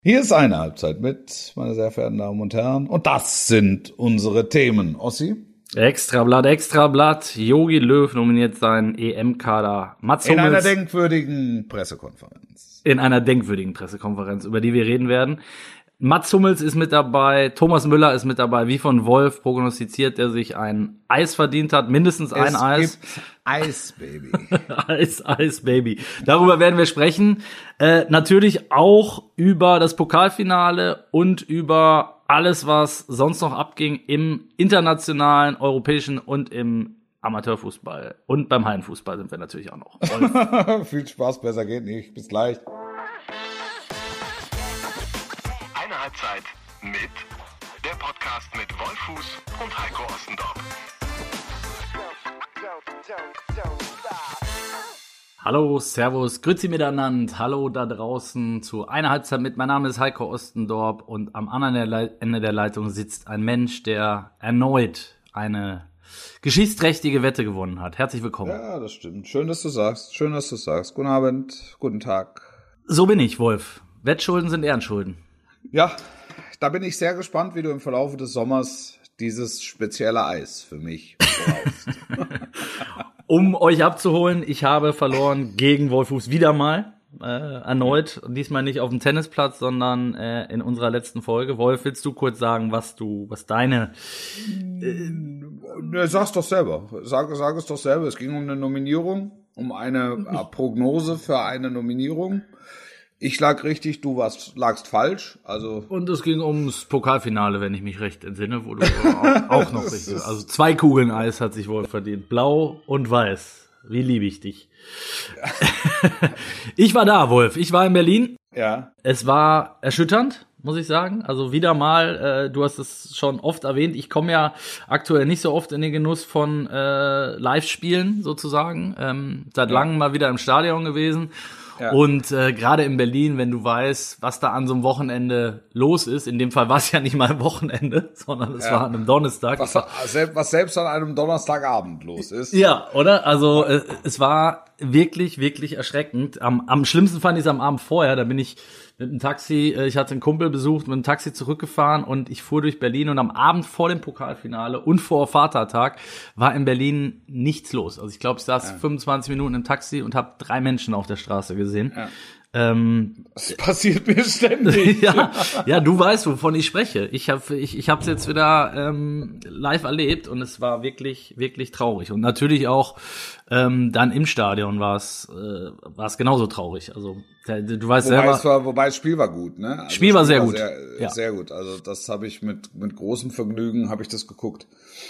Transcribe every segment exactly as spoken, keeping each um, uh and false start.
Hier ist eine Halbzeit mit, meine sehr verehrten Damen und Herren. Und das sind unsere Themen. Ossi? Extrablatt, Extrablatt. Jogi Löw nominiert seinen E M-Kader. Mats Hummels. In einer denkwürdigen Pressekonferenz. In einer denkwürdigen Pressekonferenz, über die wir reden werden. Mats Hummels ist mit dabei, Thomas Müller ist mit dabei. Wie von Wolf prognostiziert, der sich ein Eis verdient hat, mindestens ein es Eis. Gibt Eis, Baby. Eis, Eis, Baby. Darüber werden wir sprechen. Äh, natürlich auch über das Pokalfinale und über alles, was sonst noch abging im internationalen, europäischen und im Amateurfußball. Und beim Hallenfußball sind wir natürlich auch noch. Wolf. Viel Spaß, besser geht nicht. Bis gleich. Halbzeit mit der Podcast mit Wolfuß und Heiko Ostendorf. Hallo, Servus, Grüezi miteinander. Hallo da draußen zu einer Halbzeit mit. Mein Name ist Heiko Ostendorf und am anderen Ende der Leitung sitzt ein Mensch, der erneut eine geschichtsträchtige Wette gewonnen hat. Herzlich willkommen. Ja, das stimmt. Schön, dass du sagst. Schön, dass du sagst. Guten Abend, guten Tag. So bin ich, Wolf. Wettschulden sind Ehrenschulden. Ja, da bin ich sehr gespannt, wie du im Verlauf des Sommers dieses spezielle Eis für mich brauchst. Um euch abzuholen, ich habe verloren gegen Wolfuß wieder mal, äh, erneut. Diesmal nicht auf dem Tennisplatz, sondern äh, in unserer letzten Folge. Wolf, willst du kurz sagen, was du, was deine... Äh, ne, sag's doch selber. Sag, sag es doch selber. Es ging um eine Nominierung, um eine äh, Prognose für eine Nominierung. Ich lag richtig, du warst, lagst falsch. Also und es ging ums Pokalfinale, wenn ich mich recht entsinne, wo du auch, auch noch richtig. Also zwei Kugeln Eis hat sich wohl verdient. Blau und weiß. Wie liebe ich dich. Ich war da, Wolf. Ich war in Berlin. Ja. Es war erschütternd, muss ich sagen. Also wieder mal, äh, du hast es schon oft erwähnt, ich komme ja aktuell nicht so oft in den Genuss von äh, Live-Spielen sozusagen. Ähm, seit ja. langem mal wieder im Stadion gewesen. Ja. Und äh, gerade in Berlin, wenn du weißt, was da an so einem Wochenende los ist, in dem Fall war es ja nicht mal ein Wochenende, sondern es ja. war an einem Donnerstag. Was, was selbst an einem Donnerstagabend los ist. Ja, oder? Also äh, es war wirklich, wirklich erschreckend. Am, am schlimmsten fand ich es am Abend vorher, da bin ich mit dem Taxi, äh, ich hatte einen Kumpel besucht, mit dem Taxi zurückgefahren und ich fuhr durch Berlin und am Abend vor dem Pokalfinale und vor Vatertag war in Berlin nichts los. Also ich glaube, ich saß ja. fünfundzwanzig Minuten im Taxi und habe drei Menschen auf der Straße gesehen. Ja. Ähm, das passiert mir ständig. ja, ja, du weißt, wovon ich spreche. Ich habe ich, ich hab's jetzt wieder ähm, live erlebt und es war wirklich, wirklich traurig. Und natürlich auch ähm, dann im Stadion war es äh, war es genauso traurig. Also du weißt wobei selber. Es war, wobei das Spiel war gut, ne? Also Spiel war Spiel sehr war gut. Sehr, ja. sehr gut. Also das habe ich mit mit großem Vergnügen habe ich das geguckt,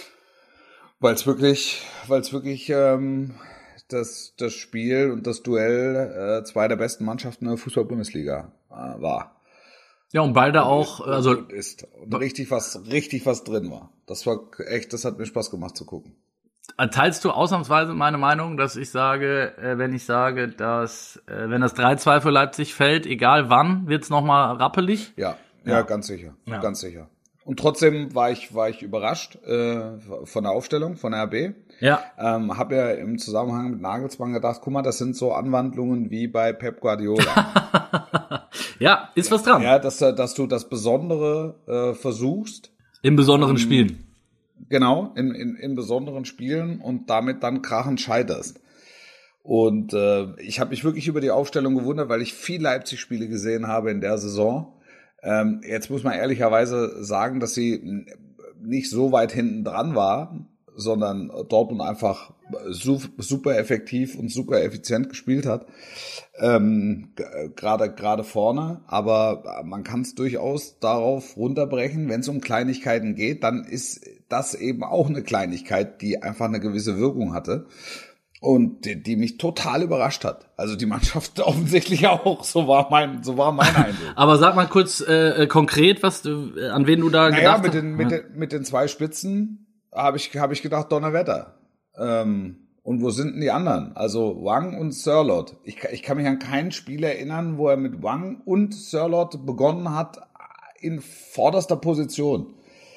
weil es wirklich, weil es wirklich ähm, das das Spiel und das Duell äh, zwei der besten Mannschaften der Fußball-Bundesliga äh, war. Ja, und beide und auch, ist, also und ist und richtig was richtig was drin war. Das war echt, das hat mir Spaß gemacht zu gucken. Teilst du ausnahmsweise meine Meinung, dass ich sage, äh, wenn ich sage, dass äh, wenn das drei zwei für Leipzig fällt, egal wann, wird's noch mal rappelig? Ja, ja, ja, ganz sicher, ja. ganz sicher. Und trotzdem war ich war ich überrascht äh, von der Aufstellung von R B. Ja. Ähm, habe ja im Zusammenhang mit Nagelsmann gedacht, guck mal, das sind so Anwandlungen wie bei Pep Guardiola. Ja, ist was dran. Ja, dass dass du das Besondere äh, versuchst. In besonderen ähm, Spielen. Genau, in, in in besonderen Spielen und damit dann krachend scheiterst. Und äh, ich habe mich wirklich über die Aufstellung gewundert, weil ich viel Leipzig-Spiele gesehen habe in der Saison. Ähm, jetzt muss man ehrlicherweise sagen, dass sie nicht so weit hinten dran war, sondern Dortmund einfach super effektiv und super effizient gespielt hat, ähm, gerade gerade vorne. Aber man kann es durchaus darauf runterbrechen, wenn es um Kleinigkeiten geht, dann ist das eben auch eine Kleinigkeit, die einfach eine gewisse Wirkung hatte. Und die, die mich total überrascht hat. Also die Mannschaft offensichtlich auch. So war mein, so war mein Eindruck. Aber sag mal kurz äh, konkret, was du, an wen du da naja, gedacht mit hast. Den, mit, den, mit den zwei Spitzen habe ich, hab ich gedacht, Donnerwetter. Ähm, und wo sind denn die anderen? Also Wang und Sørloth. Ich, ich kann mich an kein Spiel erinnern, wo er mit Wang und Sørloth begonnen hat in vorderster Position.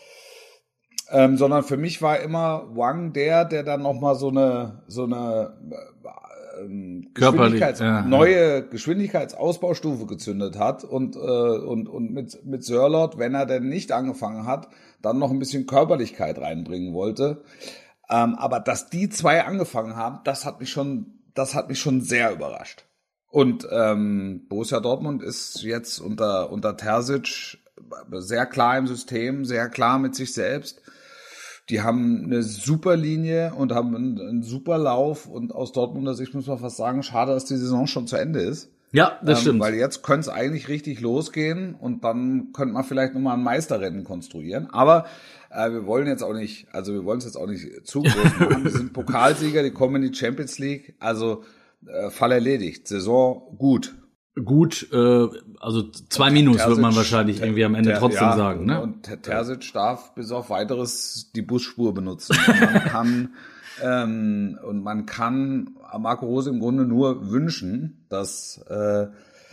Ähm, sondern für mich war immer Wang der, der dann nochmal so eine, so eine ähm, Körperlich, Geschwindigkeits- ja, neue Geschwindigkeitsausbaustufe gezündet hat und, äh, und, und mit, mit Sörloth, wenn er denn nicht angefangen hat, dann noch ein bisschen Körperlichkeit reinbringen wollte. Ähm, aber dass die zwei angefangen haben, das hat mich schon, das hat mich schon sehr überrascht. Und ähm, Borussia Dortmund ist jetzt unter, unter Terzic sehr klar im System, sehr klar mit sich selbst. Die haben eine super Linie und haben einen, einen super Lauf. Und aus Dortmunder Sicht muss man fast sagen, schade, dass die Saison schon zu Ende ist. Ja, das ähm, stimmt. Weil jetzt könnte es eigentlich richtig losgehen und dann könnte man vielleicht nochmal ein Meisterrennen konstruieren. Aber äh, wir wollen jetzt auch nicht, also wir wollen es jetzt auch nicht zu groß machen. Wir sind Pokalsieger, die kommen in die Champions League. Also äh, Fall erledigt, Saison gut. Gut, äh, also zwei Minus Terzic, wird man wahrscheinlich irgendwie am Ende der, trotzdem ja, sagen, ne? Und Terzic darf bis auf weiteres die Busspur benutzen. Und man kann ähm, und man kann Marco Rose im Grunde nur wünschen, dass äh,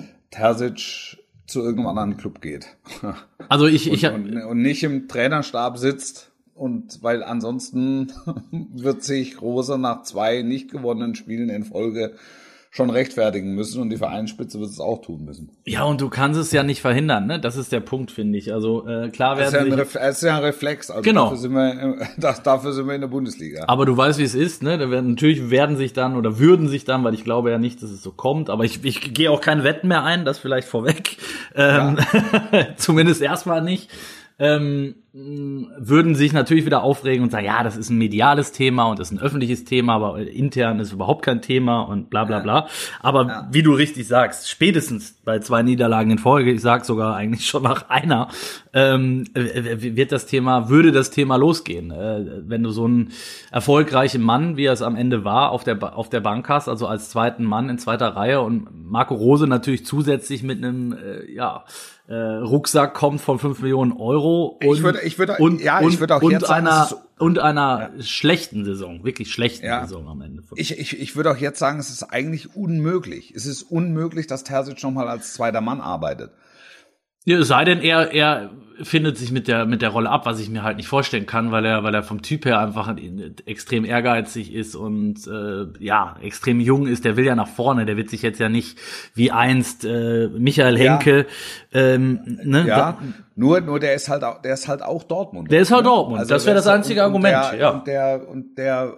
Terzic zu irgendeinem anderen Club geht. Also ich, ich und, und, und nicht im Trainerstab sitzt. Und weil ansonsten wird sich Rose nach zwei nicht gewonnenen Spielen in Folge schon rechtfertigen müssen und die Vereinsspitze wird es auch tun müssen. Ja, und du kannst es ja nicht verhindern, ne? Das ist der Punkt, finde ich. Also äh, klar Das ist, werden ja ein sich, Ref- das ist ja ein Reflex. Also Genau. Dafür sind, wir, das, dafür sind wir in der Bundesliga. aber du weißt, wie es ist, ne? Da werden natürlich werden sich dann oder würden sich dann, weil ich glaube ja nicht, dass es so kommt, aber ich, ich gehe auch keine Wetten mehr ein, das vielleicht vorweg. Ähm, ja. Zumindest erstmal nicht. Ähm, würden sich natürlich wieder aufregen und sagen, ja, das ist ein mediales Thema und das ist ein öffentliches Thema, aber intern ist überhaupt kein Thema und bla bla bla. Aber Ja. wie du richtig sagst, spätestens bei zwei Niederlagen in Folge, ich sag sogar eigentlich schon nach einer, ähm, wird das Thema, würde das Thema losgehen. Äh, wenn du so einen erfolgreichen Mann, wie er es am Ende war, auf der, ba- auf der Bank hast, also als zweiten Mann in zweiter Reihe und Marco Rose natürlich zusätzlich mit einem, äh, ja, äh, Rucksack kommt von fünf Millionen Euro und, Ich würde- ich würde- und, ja, ich und, würde auch und jetzt sagen, einer, es ist- und einer schlechten Saison, wirklich schlechten Ja. Saison am Ende. Ich, ich, ich würde auch jetzt sagen, es ist eigentlich unmöglich. Es ist unmöglich, dass Terzic nochmal als zweiter Mann arbeitet. Ja, es sei denn, er, er findet sich mit der, mit der Rolle ab, was ich mir halt nicht vorstellen kann, weil er, weil er vom Typ her einfach extrem ehrgeizig ist und, äh, ja, extrem jung ist. Der will ja nach vorne. Der wird sich jetzt ja nicht wie einst, äh, Michael Henke, ähm, ne? Ja, Da, nur, nur der ist halt auch, der ist halt auch Dortmund. Der ist halt ne? Dortmund. Das wäre der das ist- einzige und, Argument, und der, ja. Und der, und der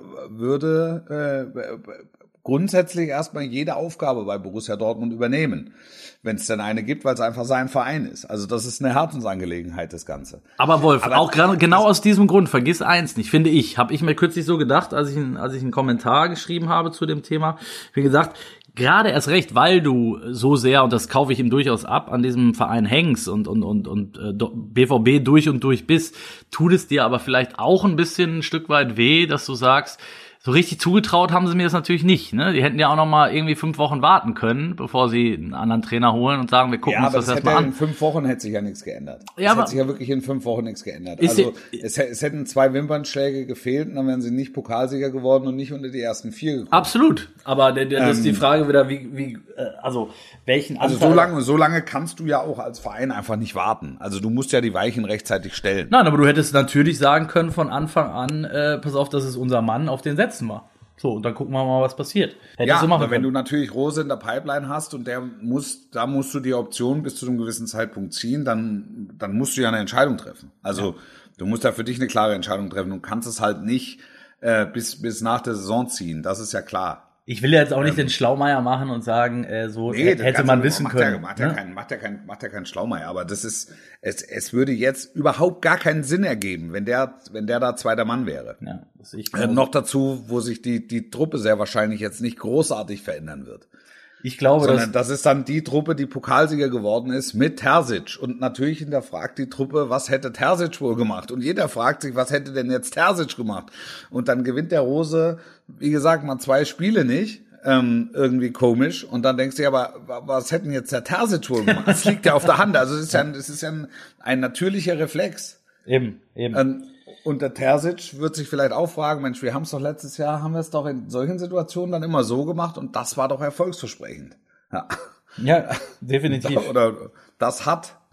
würde, äh, grundsätzlich erstmal jede Aufgabe bei Borussia Dortmund übernehmen. Wenn es denn eine gibt, weil es einfach sein Verein ist. Also das ist eine Herzensangelegenheit, das Ganze. Aber Wolf, Aber auch gerade genau aus diesem Grund, vergiss eins nicht, finde ich, habe ich mir kürzlich so gedacht, als ich, als ich einen Kommentar geschrieben habe zu dem Thema, wie gesagt, gerade erst recht, weil du so sehr, und das kaufe ich ihm durchaus ab, an diesem Verein hängst und und und und äh, B V B durch und durch bist, tut es dir aber vielleicht auch ein bisschen ein Stück weit weh, dass du sagst, so richtig zugetraut haben sie mir das natürlich nicht. Ne? Die hätten ja auch noch mal irgendwie fünf Wochen warten können, bevor sie einen anderen Trainer holen und sagen, wir gucken Ja, uns aber das das hätte erstmal in an. fünf Wochen hätte sich ja nichts geändert. Ja, es aber- hätte sich ja wirklich in fünf Wochen nichts geändert. Ist Also die- es, hä- es hätten zwei Wimpernschläge gefehlt und dann wären sie nicht Pokalsieger geworden und nicht unter die ersten vier gekommen. Absolut. Aber der, der, das ist die Ähm, Frage wieder, wie, wie äh, also welchen Also Anteil- so lange, so lange kannst du ja auch als Verein einfach nicht warten. Also du musst ja die Weichen rechtzeitig stellen. Nein, aber du hättest natürlich sagen können von Anfang an, äh, pass auf, das ist unser Mann, auf den setzen wir. So, und dann gucken wir mal, was passiert. Hättest Ja, du machen aber wenn du können. natürlich Rose in der Pipeline hast und der muss, da musst du die Option bis zu einem gewissen Zeitpunkt ziehen, dann, dann musst du ja eine Entscheidung treffen. Also du musst ja für dich eine klare Entscheidung treffen und kannst es halt nicht äh, bis bis nach der Saison ziehen. Das ist ja klar. Ich will ja jetzt auch nicht den Schlaumeier machen und sagen, äh, so Nee, hätte das man Ganze wissen macht können. Ja, macht, ja ne? kein, macht ja kein, macht ja kein Schlaumeier, aber das ist, es, es würde jetzt überhaupt gar keinen Sinn ergeben, wenn der, wenn der da zweiter Mann wäre. Ja, das sehe ich Äh, genauso. noch dazu, wo sich die, die Truppe sehr wahrscheinlich jetzt nicht großartig verändern wird. Ich glaube, Sondern dass, das ist dann die Truppe, die Pokalsieger geworden ist mit Terzic. Und natürlich hinterfragt die Truppe, was hätte Terzic wohl gemacht? Und jeder fragt sich, was hätte denn jetzt Terzic gemacht? Und dann gewinnt der Rose, wie gesagt, mal zwei Spiele nicht. Ähm, irgendwie komisch. Und dann denkst du, ja, aber was hätten jetzt der Terzic wohl gemacht? Das liegt ja auf der Hand. Also es ist ja, ein, es ist ja ein, ein natürlicher Reflex. eben, eben. Ähm, und der Terzic wird sich vielleicht auch fragen, Mensch, wir haben es doch letztes Jahr, haben wir es doch in solchen Situationen dann immer so gemacht und das war doch erfolgsversprechend. Ja. ja, definitiv. Oder das hat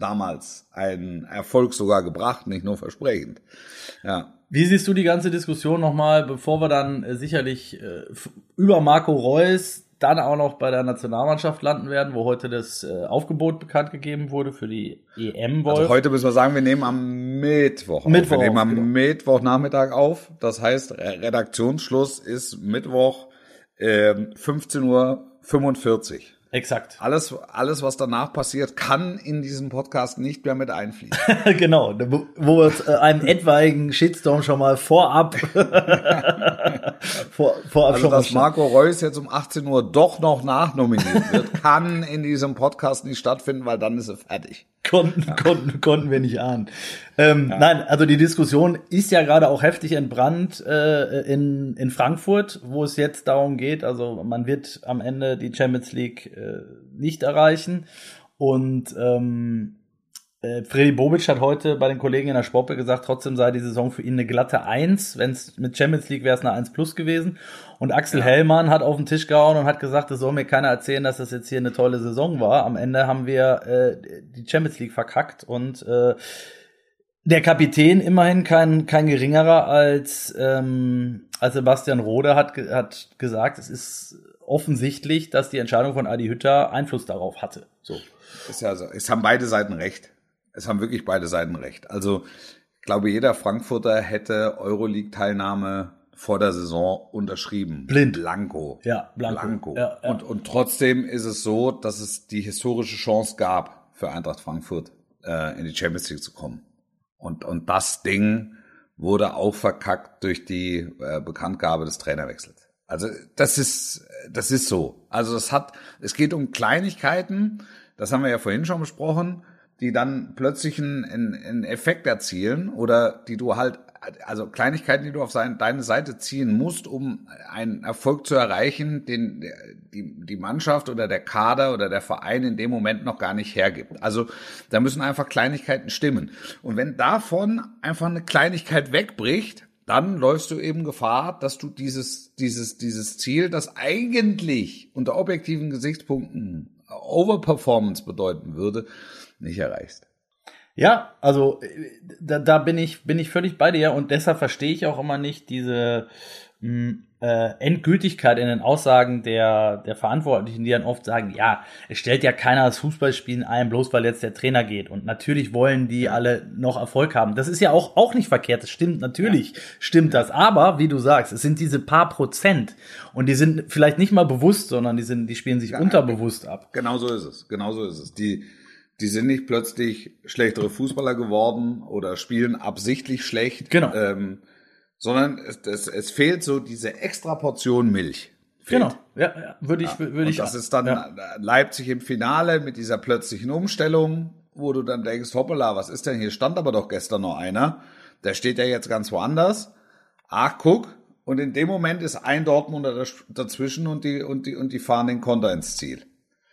damals einen Erfolg sogar gebracht, nicht nur versprechend. Ja. Wie siehst du die ganze Diskussion nochmal, bevor wir dann äh, sicherlich äh, über Marco Reus dann auch noch bei der Nationalmannschaft landen werden, wo heute das äh, Aufgebot bekannt gegeben wurde für die E M, Wolf? Also heute müssen wir sagen, wir nehmen am Mittwoch auf. Mittwoch Wir nehmen auf, am genau. Mittwochnachmittag auf. Das heißt, Redaktionsschluss ist Mittwoch äh, fünfzehn Uhr fünfundvierzig. Exakt. Alles, alles, was danach passiert, kann in diesem Podcast nicht mehr mit einfließen. Genau, wo wir uns äh, einem etwaigen Shitstorm schon mal vorab vor, vorab Also, schon mal dass Marco Reus jetzt um achtzehn Uhr doch noch nachnominiert wird, kann in diesem Podcast nicht stattfinden, weil dann ist er fertig. Konnten, ja. konnten, konnten wir nicht ahnen. Ähm, ja. Nein, also die Diskussion ist ja gerade auch heftig entbrannt äh, in, in Frankfurt, wo es jetzt darum geht, also man wird am Ende die Champions League äh, nicht erreichen. Und ähm, äh, Freddy Bobic hat heute bei den Kollegen in der Sportbild gesagt, trotzdem sei die Saison für ihn eine glatte eins. Wenn es mit Champions League wäre es eine eins plus gewesen. Und Axel ja. Hellmann hat auf den Tisch gehauen und hat gesagt, es soll mir keiner erzählen, dass das jetzt hier eine tolle Saison war. Am Ende haben wir äh, die Champions League verkackt und äh, der Kapitän immerhin kein kein geringerer als ähm, als Sebastian Rode hat hat gesagt, es ist offensichtlich, dass die Entscheidung von Adi Hütter Einfluss darauf hatte. So. Ist ja so. Es haben beide Seiten recht. Es haben wirklich beide Seiten recht. Also ich glaube, jeder Frankfurter hätte Euroleague-Teilnahme vor der Saison unterschrieben. Blind. Blanko. Ja, Blanko. Blanko. Ja, ja. Und, und trotzdem ist es so, dass es die historische Chance gab, für Eintracht Frankfurt äh, in die Champions League zu kommen. Und, und das Ding wurde auch verkackt durch die äh, Bekanntgabe des Trainerwechsels. Also das ist das ist so. Also es hat es geht um Kleinigkeiten, das haben wir ja vorhin schon besprochen, die dann plötzlich einen, einen Effekt erzielen oder die du halt, also Kleinigkeiten, die du auf sein, deine Seite ziehen musst, um einen Erfolg zu erreichen, den die, die Mannschaft oder der Kader oder der Verein in dem Moment noch gar nicht hergibt. Also da müssen einfach Kleinigkeiten stimmen. Und wenn davon einfach eine Kleinigkeit wegbricht, dann läufst du eben Gefahr, dass du dieses, dieses, dieses Ziel, das eigentlich unter objektiven Gesichtspunkten Overperformance bedeuten würde, nicht erreichst. Ja, also da, da bin ich bin ich völlig bei dir und deshalb verstehe ich auch immer nicht diese mh, äh, Endgültigkeit in den Aussagen der der Verantwortlichen, die dann oft sagen, ja, es stellt ja keiner das Fußballspielen ein, bloß weil jetzt der Trainer geht. Und natürlich wollen die alle noch Erfolg haben. Das ist ja auch auch nicht verkehrt. Das stimmt, natürlich ja. stimmt das. Aber wie du sagst, es sind diese paar Prozent und die sind vielleicht nicht mal bewusst, sondern die sind, die spielen sich ja, unterbewusst ab. Genau so ist es. Genau so ist es. Die Die sind nicht plötzlich schlechtere Fußballer geworden oder spielen absichtlich schlecht, genau. ähm, sondern es, es, es fehlt so diese extra Portion Milch. Fehlt. Genau, ja, ja würde ich, ja. würde ich. Und das ist dann ja. Leipzig im Finale mit dieser plötzlichen Umstellung, wo du dann denkst, hoppala, was ist denn hier? Stand aber doch gestern noch einer. Der steht ja jetzt ganz woanders. Ach, guck. Und in dem Moment ist ein Dortmunder dazwischen und die, und die, und die fahren den Konter ins Ziel.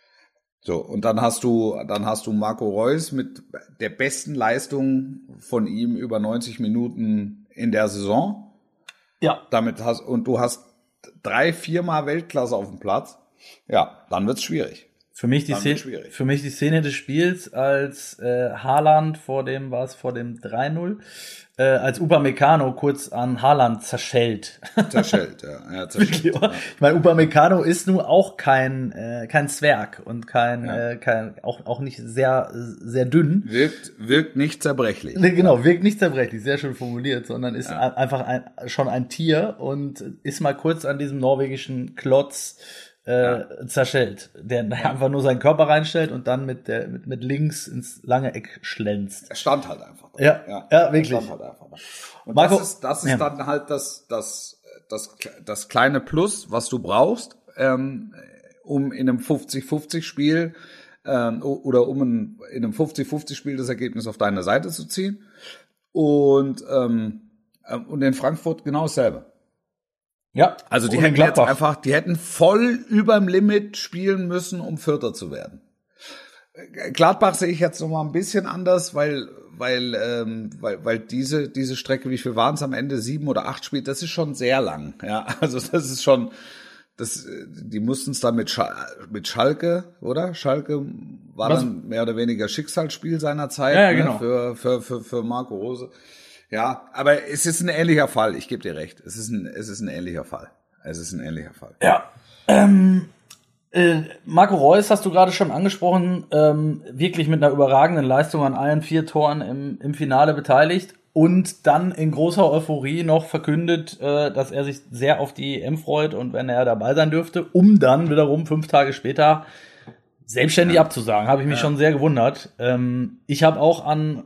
So, und dann hast du, dann hast du Marco Reus mit der besten Leistung von ihm über neunzig Minuten in der Saison. Ja. Damit hast, und du hast drei, viermal Weltklasse auf dem Platz. Ja, dann wird's schwierig. Für mich die Szene, für mich die Szene des Spiels, als äh, Haaland vor dem, war es vor dem drei null, äh, als Upamecano kurz an Haaland zerschellt. Zerschellt, ja. ja zerschellt, ja. Ich meine, Upamecano ist nun auch kein äh, kein Zwerg und kein ja. äh, kein auch auch nicht sehr sehr dünn. Wirkt wirkt nicht zerbrechlich. Genau, wirkt nicht zerbrechlich, sehr schön formuliert, sondern ist ja. ein, einfach ein, schon ein Tier und ist mal kurz an diesem norwegischen Klotz Äh, ja. zerschellt, der ja. einfach nur seinen Körper reinstellt und dann mit der mit, mit links ins lange Eck schlänzt. Er stand halt einfach da. Ja, ja, ja wirklich. Er stand halt einfach da. Und Marco, das ist, das ist ja. dann halt das, das, das, das kleine Plus, was du brauchst, ähm, um in einem fünfzig fünfzig Spiel ähm, oder um ein, in einem fünfzig fünfzig Spiel das Ergebnis auf deine Seite zu ziehen. Und, ähm, und in Frankfurt genau dasselbe. Ja, also die hätten jetzt einfach, die hätten voll überm Limit spielen müssen, um Vierter zu werden. Gladbach sehe ich jetzt noch mal ein bisschen anders, weil, weil, ähm, weil, weil diese, diese Strecke, wie viel waren es am Ende? Sieben oder acht Spiele, das ist schon sehr lang. Ja, also das ist schon, das, die mussten es dann mit, Schal- mit Schalke, oder? Schalke war Was? dann mehr oder weniger Schicksalsspiel seiner Zeit, Ja, ja, ne? genau. für, für, für, für Marco Rose. Ja, aber es ist ein ähnlicher Fall. Ich gebe dir recht. Es ist ein, es ist ein ähnlicher Fall. Es ist ein ähnlicher Fall. Ja. Ähm, äh, Marco Reus hast du gerade schon angesprochen, ähm, wirklich mit einer überragenden Leistung an allen vier Toren im, im Finale beteiligt und dann in großer Euphorie noch verkündet, äh, dass er sich sehr auf die E M freut und wenn er dabei sein dürfte, um dann wiederum fünf Tage später selbstständig ja. abzusagen. Habe ich mich ja. schon sehr gewundert. Ähm, ich habe auch an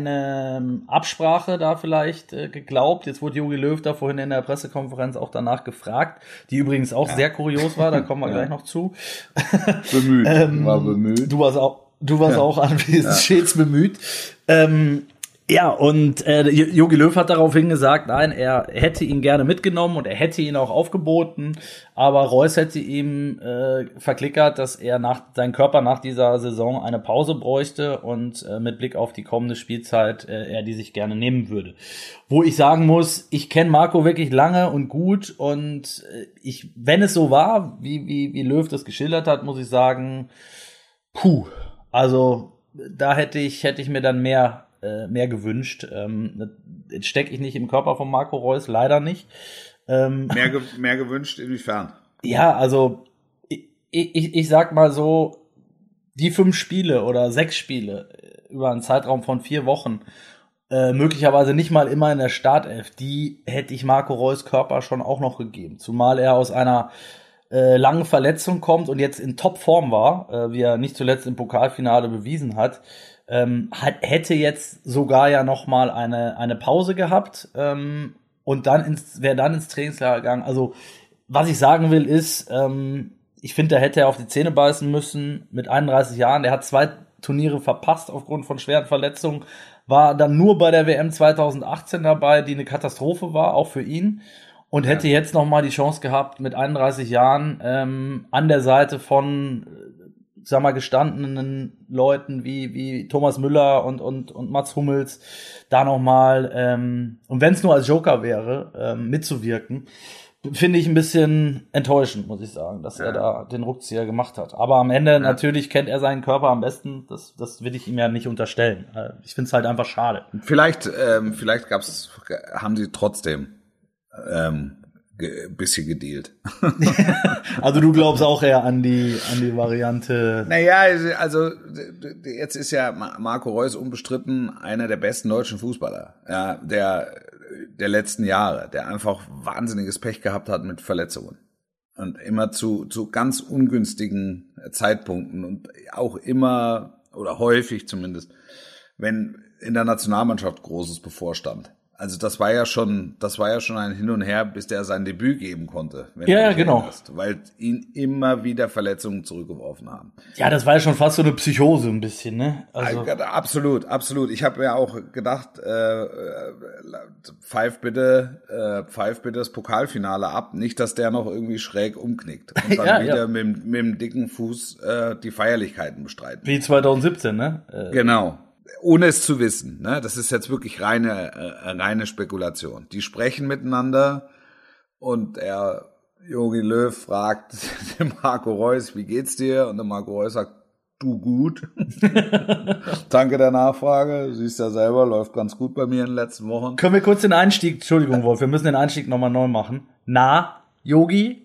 eine Absprache da vielleicht äh, geglaubt. Jetzt wurde Jogi Löw da vorhin in der Pressekonferenz auch danach gefragt, die übrigens auch ja. sehr kurios war, da kommen wir ja. gleich noch zu. Bemüht, ähm, war bemüht. Du warst auch, du warst ja. auch anwesend, ja. stets bemüht. Ähm, ja, und äh, Jogi Löw hat daraufhin gesagt, nein, er hätte ihn gerne mitgenommen und er hätte ihn auch aufgeboten, aber Reus hätte ihm äh, verklickert, dass er nach sein Körper nach dieser Saison eine Pause bräuchte und äh, mit Blick auf die kommende Spielzeit äh, er die sich gerne nehmen würde. Wo ich sagen muss, ich kenne Marco wirklich lange und gut und äh, ich, wenn es so war, wie wie wie Löw das geschildert hat, muss ich sagen, puh, also da hätte ich hätte ich mir dann mehr mehr gewünscht. Ähm, jetzt stecke ich nicht im Körper von Marco Reus, leider nicht. Ähm, mehr, ge- mehr gewünscht, inwiefern? Ja, also ich, ich, ich sag mal so, die fünf Spiele oder sechs Spiele über einen Zeitraum von vier Wochen, äh, möglicherweise nicht mal immer in der Startelf, die hätte ich Marco Reus Körper schon auch noch gegeben. Zumal er aus einer äh, langen Verletzung kommt und jetzt in Topform war, äh, wie er nicht zuletzt im Pokalfinale bewiesen hat. Ähm, hat, hätte jetzt sogar ja noch mal eine eine Pause gehabt ähm, und dann ins wäre dann ins Trainingslager gegangen. Also was ich sagen will ist, ähm, ich finde, da hätte er auf die Zähne beißen müssen mit einunddreißig Jahren. Der hat zwei Turniere verpasst aufgrund von schweren Verletzungen, war dann nur bei der W M zweitausendachtzehn dabei, die eine Katastrophe war, auch für ihn. Und hätte ja. jetzt noch mal die Chance gehabt, mit einunddreißig Jahren ähm, an der Seite von sag mal, gestandenen Leuten wie wie Thomas Müller und und und Mats Hummels da nochmal, ähm, und wenn es nur als Joker wäre, ähm, mitzuwirken, finde ich ein bisschen enttäuschend, muss ich sagen, dass ja. er da den Rückzieher gemacht hat. Aber am Ende, ja. natürlich kennt er seinen Körper am besten, das das will ich ihm ja nicht unterstellen. Ich finde es halt einfach schade. Vielleicht, ähm, vielleicht gab's, haben sie trotzdem ähm, ein bisschen gedealt. Also du glaubst auch eher an die an die Variante. Naja, also jetzt ist ja Marco Reus unbestritten einer der besten deutschen Fußballer, ja, der der letzten Jahre, der einfach wahnsinniges Pech gehabt hat mit Verletzungen und immer zu zu ganz ungünstigen Zeitpunkten und auch immer oder häufig zumindest, wenn in der Nationalmannschaft Großes bevorstand. Also das war ja schon, das war ja schon ein Hin und Her, bis der sein Debüt geben konnte. Wenn ja, du ja, genau. Erinnerst, weil ihn immer wieder Verletzungen zurückgeworfen haben. Ja, das war ja schon fast so eine Psychose ein bisschen, ne? Also absolut, absolut. Ich habe ja auch gedacht, äh, pfeif bitte, äh, pfeif bitte das Pokalfinale ab, nicht, dass der noch irgendwie schräg umknickt und dann ja, wieder ja. Mit, mit dem dicken Fuß äh, die Feierlichkeiten bestreiten. Wie zweitausendsiebzehn, ne? Äh, genau. Ohne es zu wissen, ne? Das ist jetzt wirklich reine, äh, reine Spekulation. Die sprechen miteinander und er, Jogi Löw, fragt den Marco Reus, wie geht's dir? Und der Marco Reus sagt, du gut. Danke der Nachfrage. Du siehst ja selber, läuft ganz gut bei mir in den letzten Wochen. Können wir kurz den Einstieg, Entschuldigung, Wolf, wir müssen den Einstieg nochmal neu machen. Na, Jogi?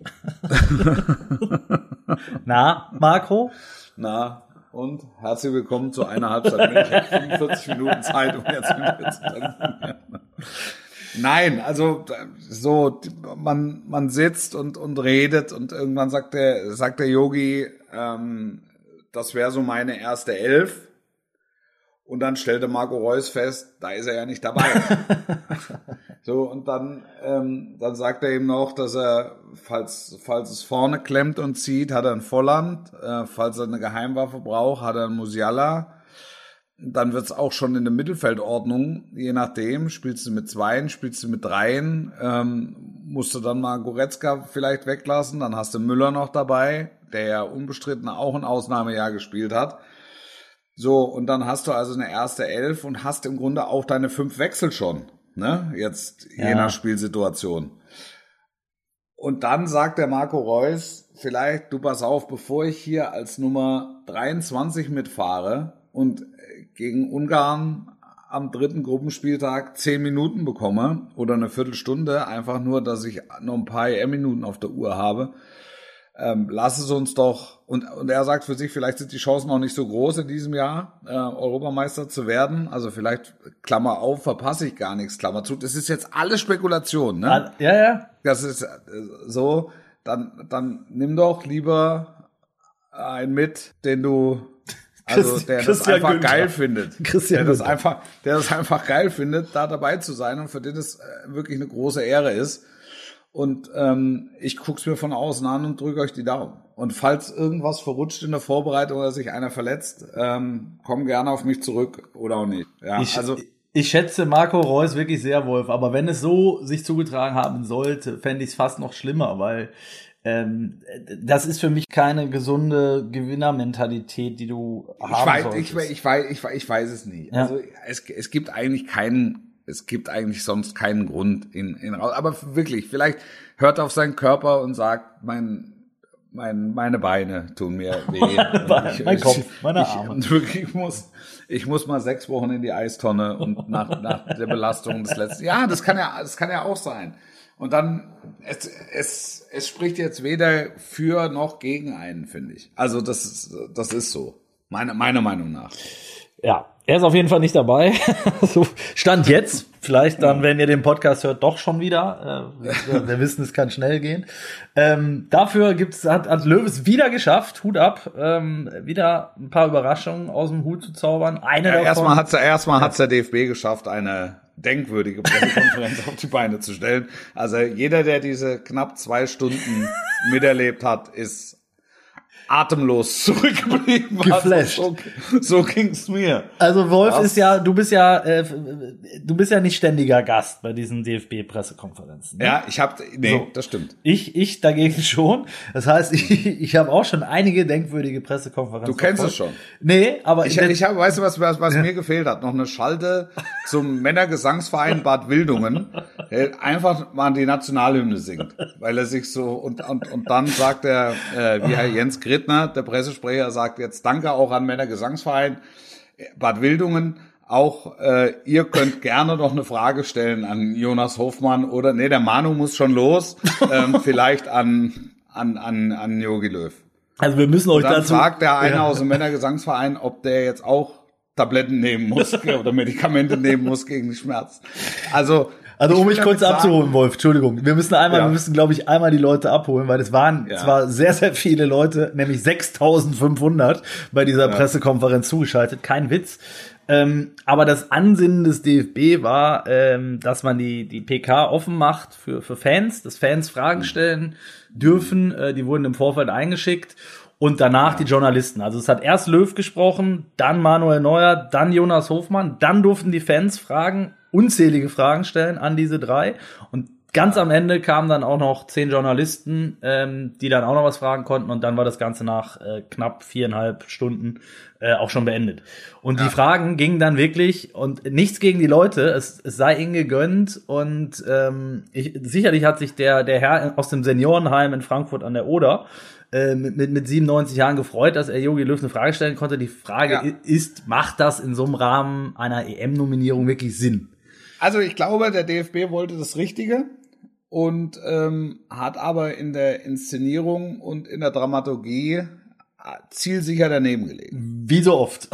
Na, Marco? Na, und herzlich willkommen zu einer Halbzeit. Ich habe fünfundvierzig Minuten Zeit, um jetzt mit dir zu telefonieren. Nein, also so man man sitzt und und redet und irgendwann sagt der sagt der Yogi, ähm, das wäre so meine erste Elf. Und dann stellte Marco Reus fest, da ist er ja nicht dabei. So, und dann, ähm, dann sagt er ihm noch, dass er, falls, falls es vorne klemmt und zieht, hat er ein Volland, äh, falls er eine Geheimwaffe braucht, hat er einen Musiala. Dann wird's auch schon in der Mittelfeldordnung, je nachdem, spielst du mit Zweien, spielst du mit Dreien, ähm, musst du dann mal Goretzka vielleicht weglassen, dann hast du Müller noch dabei, der ja unbestritten auch ein Ausnahmejahr gespielt hat. So, und dann hast du also eine erste Elf und hast im Grunde auch deine fünf Wechsel schon, ne? Jetzt, ja. Je nach Spielsituation. Und dann sagt der Marco Reus, vielleicht, du pass auf, bevor ich hier als Nummer dreiundzwanzig mitfahre und gegen Ungarn am dritten Gruppenspieltag zehn Minuten bekomme oder eine Viertelstunde, einfach nur, dass ich noch ein paar E M-Minuten auf der Uhr habe, ähm, lass es uns doch, und, und er sagt für sich, vielleicht sind die Chancen auch nicht so groß in diesem Jahr, äh, Europameister zu werden, also vielleicht, Klammer auf, verpasse ich gar nichts, Klammer zu, das ist jetzt alles Spekulation, ne? Ja, ja. Das ist äh, so, dann, dann nimm doch lieber einen mit, den du, also der das Christian einfach Günther. geil findet, Christian der das Günther. einfach, der das einfach geil findet, da dabei zu sein und für den es äh, wirklich eine große Ehre ist. Und ähm, ich guck's mir von außen an und drücke euch die Daumen. Und falls irgendwas verrutscht in der Vorbereitung oder sich einer verletzt, ähm, komm gerne auf mich zurück oder auch nicht. Ja, Ich, also ich schätze Marco Reus wirklich sehr, Wolf. Aber wenn es so sich zugetragen haben sollte, fände ich es fast noch schlimmer, weil ähm, das ist für mich keine gesunde Gewinnermentalität, die du ich haben weiß, solltest. ich, ich weiß, ich weiß, ich weiß es nie. Ja. Also es, es gibt eigentlich keinen. Es gibt eigentlich sonst keinen Grund in, in aber wirklich, vielleicht hört auf seinen Körper und sagt, mein, mein, meine Beine tun mir weh. mein, mein Kopf, meine ich, Arme. Und wirklich, ich muss, ich muss mal sechs Wochen in die Eistonne und nach, nach der Belastung des letzten, ja, das kann ja, das kann ja auch sein. Und dann, es, es, es spricht jetzt weder für noch gegen einen, finde ich. Also das ist, das ist so. Meine, meiner Meinung nach. Ja, er ist auf jeden Fall nicht dabei. So Stand jetzt. Vielleicht dann, wenn ihr den Podcast hört, doch schon wieder. Äh, wir, wir wissen, es kann schnell gehen. Ähm, dafür gibt's, hat, hat Löw wieder geschafft, Hut ab, ähm, wieder ein paar Überraschungen aus dem Hut zu zaubern. Eine Ja, davon. erstmal hat's, erstmal hat's der D F B geschafft, eine denkwürdige Pressekonferenz auf die Beine zu stellen. Also jeder, der diese knapp zwei Stunden miterlebt hat, ist atemlos zurückgeblieben. Geflasht. Also so, so ging's mir. Also Wolf Was? ist ja, du bist ja, äh, du bist ja nicht ständiger Gast bei diesen D F B-Pressekonferenzen. Ne? Ja, ich hab, nee, So. das stimmt. Ich, ich dagegen schon. Das heißt, ich, ich habe auch schon einige denkwürdige Pressekonferenzen. Du kennst verfolgt. es schon. Nee, aber Ich, ich habe, weißt du, was, was, was mir gefehlt hat? Noch eine Schalte zum Männergesangsverein Bad Wildungen, der einfach mal die Nationalhymne singt, weil er sich so, und, und, und dann sagt er, äh, wie Herr Jens Gretner, der Pressesprecher, sagt jetzt Danke auch an Männergesangsverein Bad Wildungen. Auch äh, ihr könnt gerne noch eine Frage stellen an Jonas Hofmann oder, nee, der Manu muss schon los, ähm, vielleicht an, an, an, an Jogi Löw. also wir müssen euch Dann dazu. fragt der eine Ja. aus dem Männergesangsverein, ob der jetzt auch Tabletten nehmen muss oder Medikamente nehmen muss gegen die Schmerzen. Also, Also um ich mich will kurz damit sagen, abzuholen, Wolf, Entschuldigung. Wir müssen einmal, Ja. wir müssen, glaube ich, einmal die Leute abholen, weil es waren Ja. zwar sehr, sehr viele Leute, nämlich sechstausendfünfhundert bei dieser Pressekonferenz zugeschaltet, kein Witz. Ähm, aber das Ansinnen des D F B war, ähm, dass man die, die P K offen macht für, für Fans, dass Fans Fragen stellen dürfen, äh, die wurden im Vorfeld eingeschickt. Und danach die Journalisten. Also es hat erst Löw gesprochen, dann Manuel Neuer, dann Jonas Hofmann, dann durften die Fans Fragen, unzählige Fragen stellen an diese drei. Und ganz am Ende kamen dann auch noch zehn Journalisten, ähm, die dann auch noch was fragen konnten. Und dann war das Ganze nach äh, knapp viereinhalb Stunden äh, auch schon beendet. Und die Fragen gingen dann wirklich, und nichts gegen die Leute, es, es sei ihnen gegönnt. Und ähm, ich, sicherlich hat sich der, der Herr aus dem Seniorenheim in Frankfurt an der Oder Mit, mit, mit siebenundneunzig Jahren gefreut, dass er Jogi Löw eine Frage stellen konnte. Die Frage Ja. ist, macht das in so einem Rahmen einer E M-Nominierung wirklich Sinn? Also ich glaube, der D F B wollte das Richtige und ähm, hat aber in der Inszenierung und in der Dramaturgie zielsicher daneben gelegen. Wie so oft.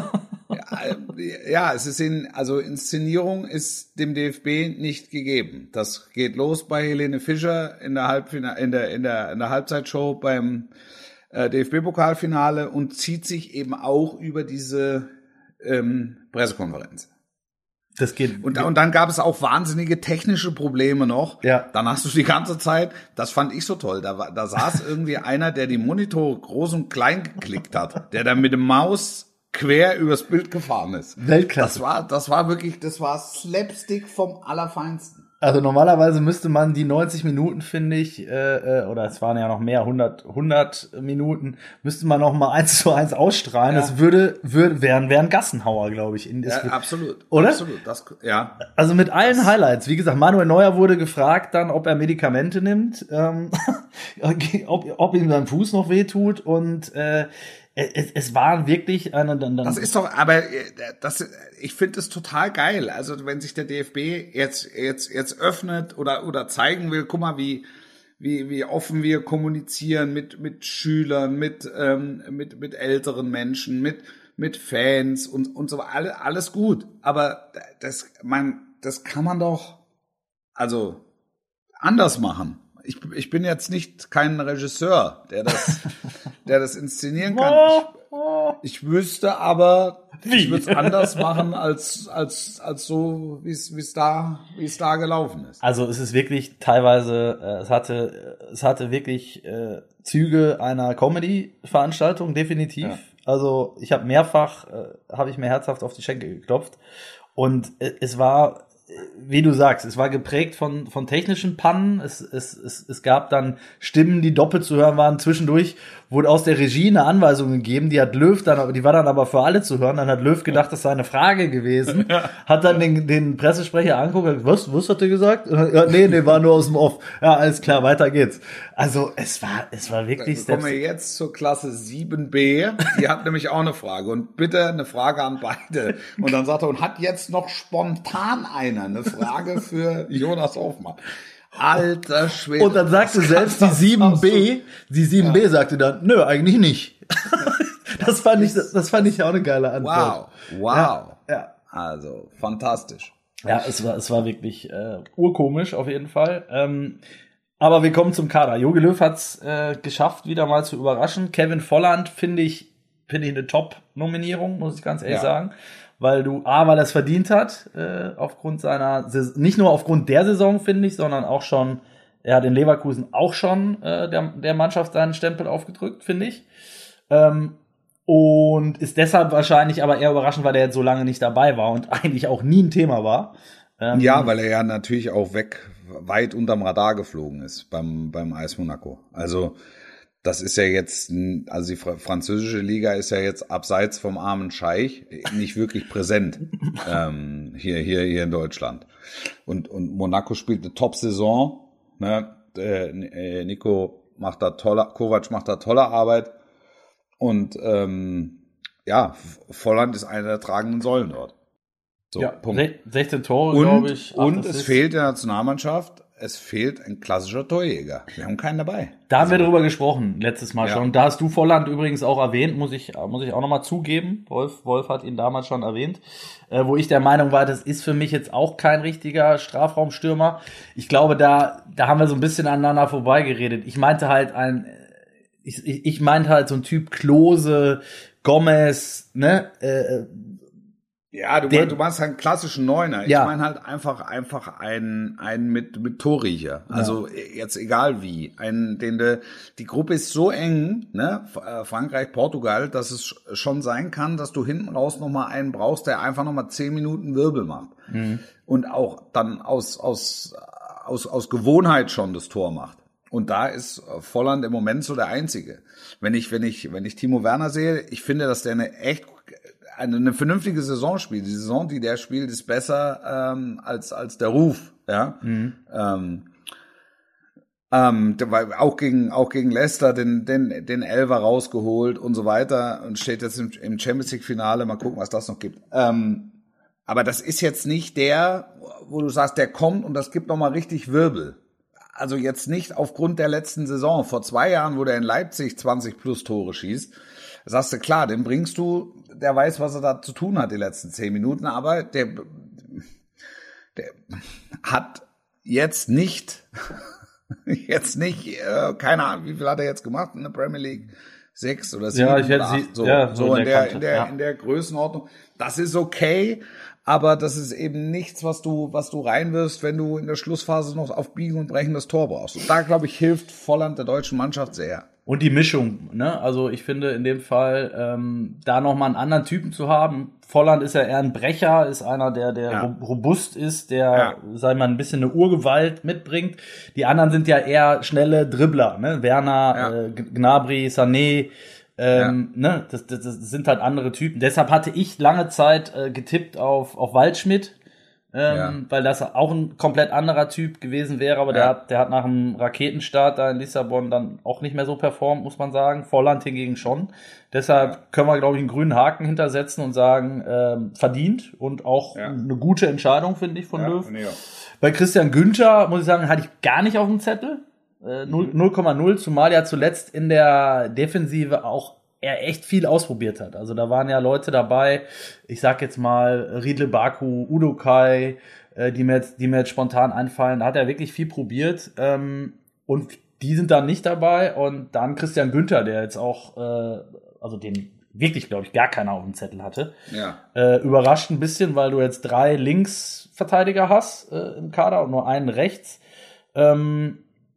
Ja, es ist in, also Inszenierung ist dem D F B nicht gegeben. Das geht los bei Helene Fischer in der Halbfinale, in der, in der, in der Halbzeitshow beim äh, D F B-Pokalfinale und zieht sich eben auch über diese ähm, Pressekonferenz. Das geht. Und, und dann gab es auch wahnsinnige technische Probleme noch. Ja. Dann hast du die ganze Zeit, das fand ich so toll, da, war, da saß irgendwie einer, der die Monitore groß und klein geklickt hat, der dann mit dem Maus quer übers Bild gefahren ist. Weltklasse. Das war, das war wirklich, das war Slapstick vom Allerfeinsten. Also normalerweise müsste man die neunzig Minuten, finde ich, äh, oder es waren ja noch mehr, hundert, hundert Minuten, müsste man noch mal eins zu eins ausstrahlen. Ja. Das würde, würde, wären, wären Gassenhauer, glaube ich. In, Ja, absolut. Oder? Absolut. Das, ja. Also mit allen das Highlights. Wie gesagt, Manuel Neuer wurde gefragt dann, ob er Medikamente nimmt, ähm, ob, ob ihm sein Fuß noch wehtut und, äh, Es, es war wirklich eine, dann, dann das ist doch, aber das, ich finde es total geil. Also wenn sich der D F B jetzt jetzt jetzt öffnet oder oder zeigen will, guck mal, wie wie wie offen wir kommunizieren mit mit Schülern, mit ähm, mit mit älteren Menschen, mit mit Fans und und so alle, alles gut. Aber das man das kann man doch also anders machen. Ich, ich bin jetzt nicht kein Regisseur, der das, der das inszenieren kann. Ich, ich wüsste aber, Wie? ich würde es anders machen als als als so, wie es wie es da wie es da gelaufen ist. Also es ist wirklich teilweise, äh, es hatte es hatte wirklich äh, Züge einer Comedy-Veranstaltung definitiv. Ja. Also ich habe mehrfach äh, habe ich mir herzhaft auf die Schenkel geklopft und äh, es war, wie du sagst, es war geprägt von von technischen Pannen. Es, es, es, es gab dann Stimmen, die doppelt zu hören waren. Zwischendurch wurde aus der Regie eine Anweisung gegeben, die hat Löw dann, die war dann aber für alle zu hören. Dann hat Löw gedacht, das sei eine Frage gewesen. Hat dann den, den Pressesprecher angeguckt und gesagt, was, was hat er gesagt? Ja, nee, nee, war nur aus dem Off. Ja, alles klar, weiter geht's. Also es war, es war wirklich... Dann kommen wir jetzt zur Klasse sieben b. Die hat nämlich auch eine Frage. Und bitte eine Frage an beide. Und dann sagt er, und hat jetzt noch spontan einer eine Frage für Jonas Hofmann. Alter Schwede. Und dann sagte selbst die sieben b, die sieben b ja. sagte dann, nö, eigentlich nicht. Das fand ich, das fand ich auch eine geile Antwort. Wow, wow. Ja, ja. Also, fantastisch. Ja, es war, es war wirklich äh, urkomisch auf jeden Fall. Ähm, aber wir kommen zum Kader. Jogi Löw hat's äh, geschafft, wieder mal zu überraschen. Kevin Volland finde ich, finde ich eine Top-Nominierung, muss ich ganz ehrlich ja. sagen. Weil du, A, weil er es verdient hat, äh, aufgrund seiner, nicht nur aufgrund der Saison, finde ich, sondern auch schon, er hat in Leverkusen auch schon äh, der, der Mannschaft seinen Stempel aufgedrückt, finde ich. Ähm, und ist deshalb wahrscheinlich aber eher überraschend, weil er jetzt so lange nicht dabei war und eigentlich auch nie ein Thema war. Ähm, ja, weil er ja natürlich auch weg, weit unterm Radar geflogen ist beim, beim A S Monaco. Also, das ist ja jetzt, also die französische Liga ist ja jetzt abseits vom armen Scheich nicht wirklich präsent ähm, hier hier hier in Deutschland. Und und Monaco spielt eine Top-Saison. Ne? Äh, Nico macht da tolle, Kovac macht da tolle Arbeit. Und ähm, ja, Volland ist einer der tragenden Säulen dort. So, ja, Punkt. sechzehn Tore, glaube ich. Und es fehlt der Nationalmannschaft. Es fehlt ein klassischer Torjäger. Wir haben keinen dabei. Da haben also, wir drüber gesprochen, letztes Mal ja. schon. Da hast du Volland übrigens auch erwähnt, muss ich, muss ich auch nochmal zugeben. Wolf, Wolf hat ihn damals schon erwähnt. Äh, wo ich der Meinung war, das ist für mich jetzt auch kein richtiger Strafraumstürmer. Ich glaube, da, da haben wir so ein bisschen aneinander vorbeigeredet. Ich meinte halt ein, ich, ich, ich meinte halt so ein Typ Klose, Gomez, ne, äh, ja, du, der, mein, du meinst einen klassischen Neuner. Ja. Ich meine halt einfach einfach einen einen mit mit Torriecher. Also ja. jetzt egal wie, einen den de, die Gruppe ist so eng, ne, Frankreich, Portugal, dass es schon sein kann, dass du hinten raus noch mal einen brauchst, der einfach noch mal zehn Minuten Wirbel macht mhm. und auch dann aus aus aus aus Gewohnheit schon das Tor macht. Und da ist Volland im Moment so der Einzige. Wenn ich wenn ich wenn ich Timo Werner sehe, ich finde, dass der eine echt Eine, eine vernünftige Saison spielt. Die Saison, die der spielt, ist besser ähm, als als der Ruf, ja. Mhm. Ähm, ähm, weil auch gegen auch gegen Leicester den den den Elfer rausgeholt und so weiter und steht jetzt im, im Champions League Finale. Mal gucken, was das noch gibt. Ähm, aber das ist jetzt nicht der, wo du sagst, der kommt und das gibt noch mal richtig Wirbel. Also jetzt nicht aufgrund der letzten Saison. Vor zwei Jahren, wo der in Leipzig zwanzig plus Tore schießt, sagst du, klar, den bringst du, der weiß, was er da zu tun hat die letzten zehn Minuten, aber der, der hat jetzt nicht, jetzt nicht, äh, keine Ahnung, wie viel hat er jetzt gemacht in der Premier League? Sechs oder sieben ja, ich oder acht, so, ja, so, so in der, in der, ja. in der Größenordnung. Das ist okay, aber das ist eben nichts, was du, was du reinwirfst, wenn du in der Schlussphase noch auf Biegen und Brechen das Tor brauchst. Und da, glaube ich, hilft Volland der deutschen Mannschaft sehr. Und die Mischung, ne? Also ich finde in dem Fall, ähm, da nochmal einen anderen Typen zu haben. Volland ist ja eher ein Brecher, ist einer, der der Ja. ro- robust ist, der, Ja. sag ich mal, ein bisschen eine Urgewalt mitbringt. Die anderen sind ja eher schnelle Dribbler, ne? Werner, Ja. äh, G- Gnabry, Sané, ähm, ne? Das, das, das sind halt andere Typen. Deshalb hatte ich lange Zeit äh, getippt auf auf Waldschmidt. Ähm, Ja. weil das auch ein komplett anderer Typ gewesen wäre, aber der Ja. hat, der hat nach dem Raketenstart da in Lissabon dann auch nicht mehr so performt, muss man sagen. Volland hingegen schon. Deshalb Ja. können wir, glaube ich, einen grünen Haken hintersetzen und sagen, ähm, verdient und auch Ja. eine gute Entscheidung, finde ich, von Ja, Löw. finde ich auch. Bei Christian Günther, muss ich sagen, hatte ich gar nicht auf dem Zettel. Äh, null Komma null, zumal ja zuletzt in der Defensive auch er echt viel ausprobiert hat. Also da waren ja Leute dabei, ich sag jetzt mal Riedle Baku, Udo Kai, äh, die mir jetzt, die mir jetzt spontan einfallen. Da hat er wirklich viel probiert. Ähm, und die sind dann nicht dabei. Und dann Christian Günther, der jetzt auch, äh, also den wirklich, glaube ich, gar keiner auf dem Zettel hatte. Ja. Äh, überrascht ein bisschen, weil du jetzt drei Linksverteidiger hast äh, im Kader und nur einen rechts. Ähm,